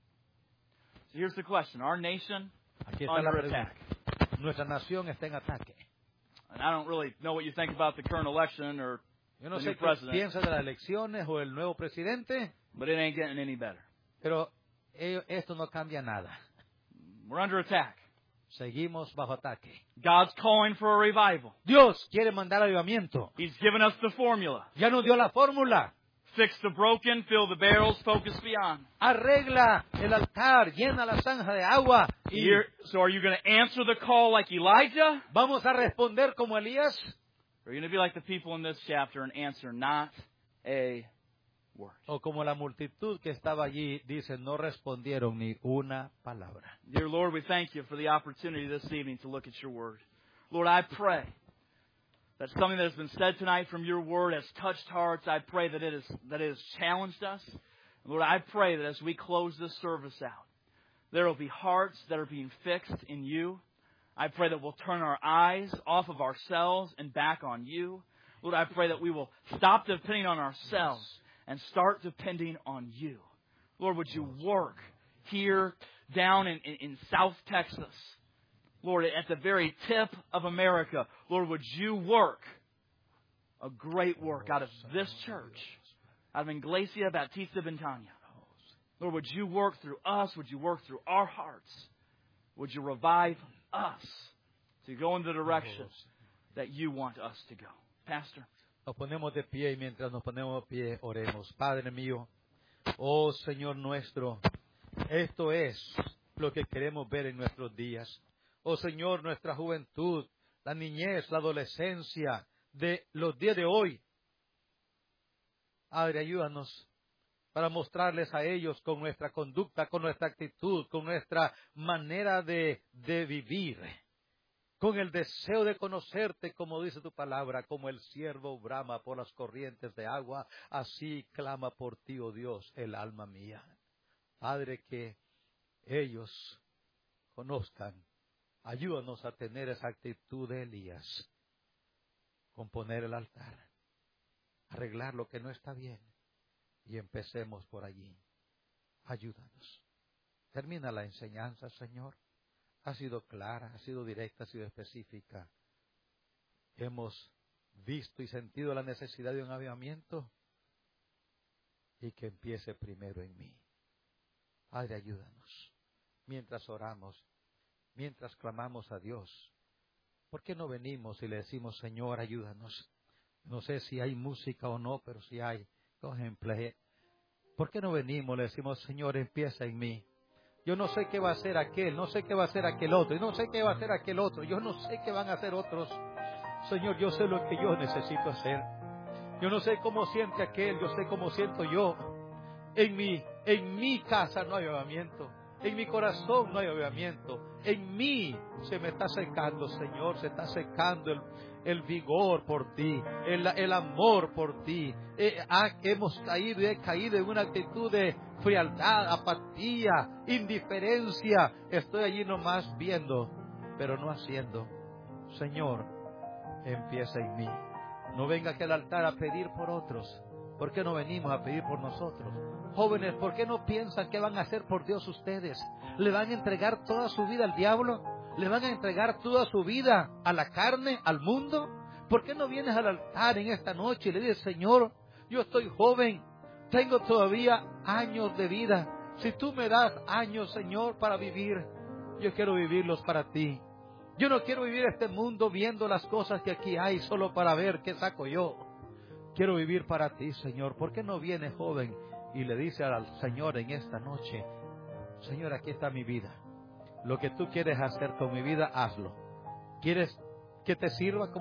So here's the question. Our nation Aquí está la under pregunta. attack. Nuestra nación está en ataque. And I don't really know what you think about the current election or Yo no the sé new qué president, piensa de las elecciones o el nuevo presidente, but it ain't getting any better. pero esto no cambia nada. We're under attack. Seguimos bajo ataque. God's calling for a revival. Dios quiere mandar avivamiento. He's given us the formula. Ya nos dio la fórmula. Fix the broken, fill the barrels, focus beyond. Arregla el altar, llena la zanja de agua. Y So are you going to answer the call like Elijah? vamos a responder como Elías. Or are you going to be like the people in this chapter and answer not a word? O como la multitud que estaba allí, dice, no respondieron ni una palabra. Dear Lord, we thank you for the opportunity this evening to look at your word. Lord, I pray that something that has been said tonight from your word has touched hearts. I pray that it has challenged us. Lord, I pray that as we close this service out, there will be hearts that are being fixed in you. I pray that we'll turn our eyes off of ourselves and back on you. Lord, I pray that we will stop depending on ourselves and start depending on you. Lord, would you work here down in South Texas? Lord, at the very tip of America, Lord, would you work a great work out of this church, out of Iglesia Bautista Ventana. Lord, would you work through us? Would you work through our hearts? Would you revive us to go in the direction that you want us to go? Pastor. Nos ponemos de pie y mientras nos ponemos de pie, oremos. Padre mío, oh Señor nuestro, esto es lo que queremos ver en nuestros días. Oh Señor, nuestra juventud, la niñez, la adolescencia de los días de hoy. Padre, ayúdanos para mostrarles a ellos con nuestra conducta, con nuestra actitud, con nuestra manera de vivir, con el deseo de conocerte, como dice tu palabra, como el ciervo brama por las corrientes de agua, así clama por ti, oh Dios, el alma mía. Padre, que ellos conozcan. Ayúdanos a tener esa actitud de Elías, componer el altar, arreglar lo que no está bien y empecemos por allí. Ayúdanos. Termina la enseñanza, Señor. Ha sido clara, ha sido directa, ha sido específica. Hemos visto y sentido la necesidad de un avivamiento y que empiece primero en mí. Padre, ayúdanos. Mientras oramos, mientras clamamos a Dios, ¿por qué no venimos y le decimos, Señor, ayúdanos? No sé si hay música o no, pero si hay, go ahead and play it. ¿Por qué no venimos y le decimos, Señor, empieza en mí? Yo no sé qué va a hacer aquel, no sé qué va a hacer aquel otro, yo no sé qué va a hacer aquel otro, yo no sé qué van a hacer otros. Señor, yo sé lo que yo necesito hacer. Yo no sé cómo siente aquel, yo sé cómo siento yo. En mi casa no hay avivamiento. En mi corazón no hay avivamiento. En mí se me está secando, Señor, se está secando el vigor por ti, el amor por ti. Hemos caído y he caído en una actitud de frialdad, apatía, indiferencia. Estoy allí nomás viendo, pero no haciendo. Señor, empieza en mí. No venga aquí al altar a pedir por otros. ¿Por qué no venimos a pedir por nosotros? Jóvenes, ¿por qué no piensan qué van a hacer por Dios ustedes? ¿Le van a entregar toda su vida al diablo? ¿Le van a entregar toda su vida a la carne, al mundo? ¿Por qué no vienes al altar en esta noche y le dices, Señor, yo estoy joven, tengo todavía años de vida. Si tú me das años, Señor, para vivir, yo quiero vivirlos para ti. Yo no quiero vivir este mundo viendo las cosas que aquí hay solo para ver qué saco yo. Quiero vivir para ti, Señor. ¿Por qué no vienes, joven, y le dice al Señor en esta noche, Señor, aquí está mi vida. Lo que tú quieres hacer con mi vida, hazlo. ¿Quieres que te sirva como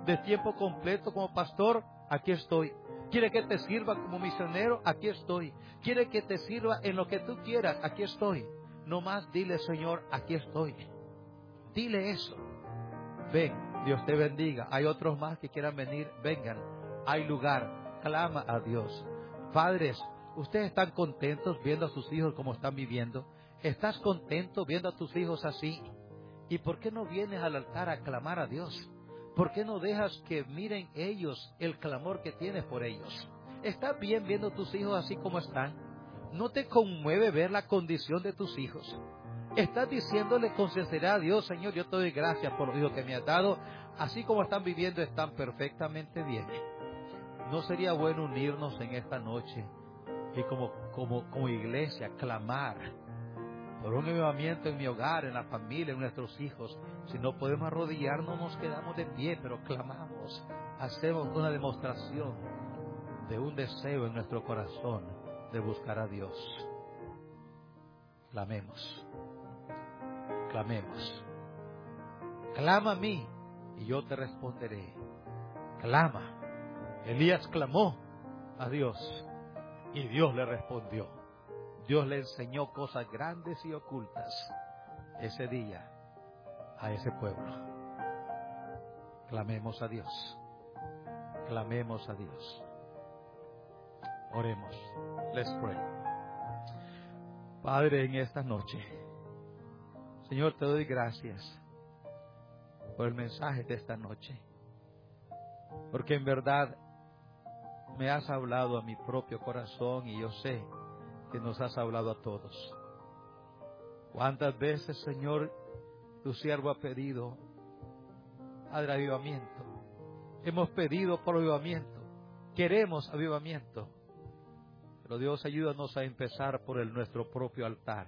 de tiempo completo como pastor? Aquí estoy. ¿Quiere que te sirva como misionero? Aquí estoy. ¿Quiere que te sirva en lo que tú quieras? Aquí estoy. No más dile, Señor, aquí estoy. Dile eso. Ven, Dios te bendiga. Hay otros más que quieran venir, vengan. Hay lugar. Clama a Dios. Padres, ¿ustedes están contentos viendo a sus hijos como están viviendo? ¿Estás contento viendo a tus hijos así? ¿Y por qué no vienes al altar a clamar a Dios? ¿Por qué no dejas que miren ellos el clamor que tienes por ellos? ¿Estás bien viendo a tus hijos así como están? ¿No te conmueve ver la condición de tus hijos? ¿Estás diciéndole con sinceridad a Dios, Señor, yo te doy gracias por los hijos que me has dado? Así como están viviendo, están perfectamente bien. ¿No sería bueno unirnos en esta noche y como iglesia clamar por un avivamiento en mi hogar, en la familia, en nuestros hijos? Si no podemos arrodillarnos, nos quedamos de pie, pero clamamos. Hacemos una demostración de un deseo en nuestro corazón de buscar a Dios. Clamemos. Clamemos. Clama a mí y yo te responderé. Clama. Elías clamó a Dios y Dios le respondió. Dios le enseñó cosas grandes y ocultas ese día a ese pueblo. Clamemos a Dios. Clamemos a Dios. Oremos. Let's pray. Padre, en esta noche, Señor, te doy gracias por el mensaje de esta noche, porque en verdad me has hablado a mi propio corazón y yo sé que nos has hablado a todos. ¿Cuántas veces, Señor, tu siervo ha pedido avivamiento? Hemos pedido por avivamiento. Queremos avivamiento. Pero Dios, ayúdanos a empezar por nuestro propio altar.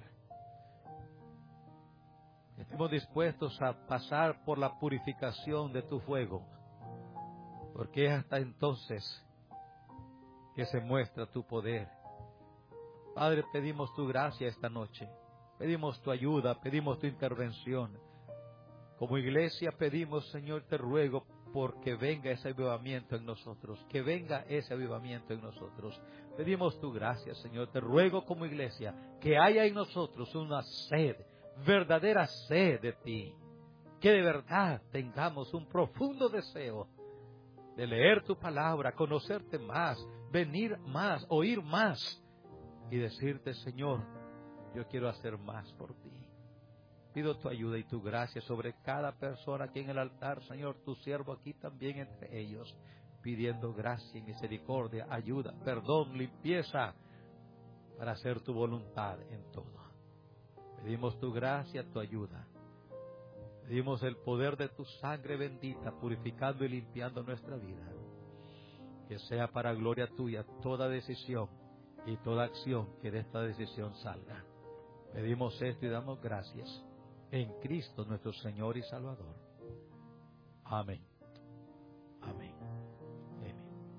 Estemos dispuestos a pasar por la purificación de tu fuego, porque es hasta entonces que se muestra tu poder. Padre, pedimos tu gracia esta noche, pedimos tu ayuda, pedimos tu intervención. Como iglesia pedimos, Señor, te ruego porque venga ese avivamiento en nosotros, que venga ese avivamiento en nosotros. Pedimos tu gracia, Señor, te ruego como iglesia que haya en nosotros una sed, verdadera sed de ti, que de verdad tengamos un profundo deseo de leer tu palabra, conocerte más, venir más, oír más y decirte, Señor, yo quiero hacer más por ti. Pido tu ayuda y tu gracia sobre cada persona aquí en el altar, Señor, tu siervo aquí también entre ellos, pidiendo gracia y misericordia, ayuda, perdón, limpieza, para hacer tu voluntad en todo. Pedimos tu gracia, tu ayuda. Pedimos el poder de tu sangre bendita, purificando y limpiando nuestra vida. Que sea para gloria tuya toda decisión y toda acción que de esta decisión salga. Pedimos esto y damos gracias en Cristo nuestro Señor y Salvador. Amén. Amén. Amén.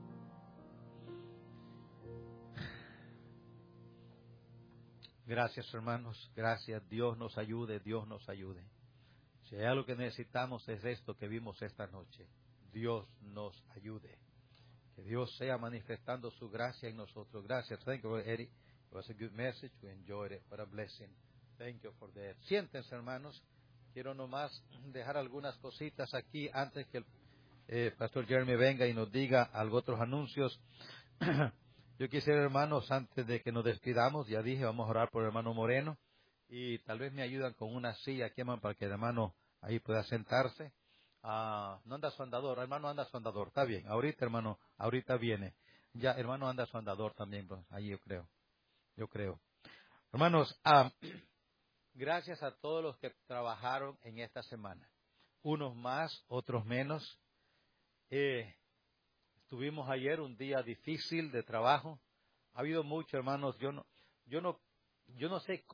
Gracias, hermanos. Gracias. Dios nos ayude. Dios nos ayude. Si hay algo que necesitamos es esto que vimos esta noche. Dios nos ayude. Que Dios sea manifestando su gracia en nosotros. Gracias. Thank you, Eddie. It was a good message. We enjoyed it. What a blessing. Thank you for that. Siéntense, hermanos. Quiero nomás dejar algunas cositas aquí antes que el Pastor Jeremy venga y nos diga algo, otros anuncios. Yo quisiera, hermanos, antes de que nos despidamos, ya dije, vamos a orar por el hermano Moreno. Y tal vez me ayudan con una silla aquí, hermano, para que el hermano ahí pueda sentarse. No anda su andador, hermano anda su andador. Está bien, ahorita, hermano, ahorita viene. Ya, hermano anda su andador también, pues, ahí yo creo. Hermanos, gracias a todos los que trabajaron en esta semana. Unos más, otros menos. Tuvimos ayer un día difícil de trabajo. Ha habido mucho, hermanos. Yo no sé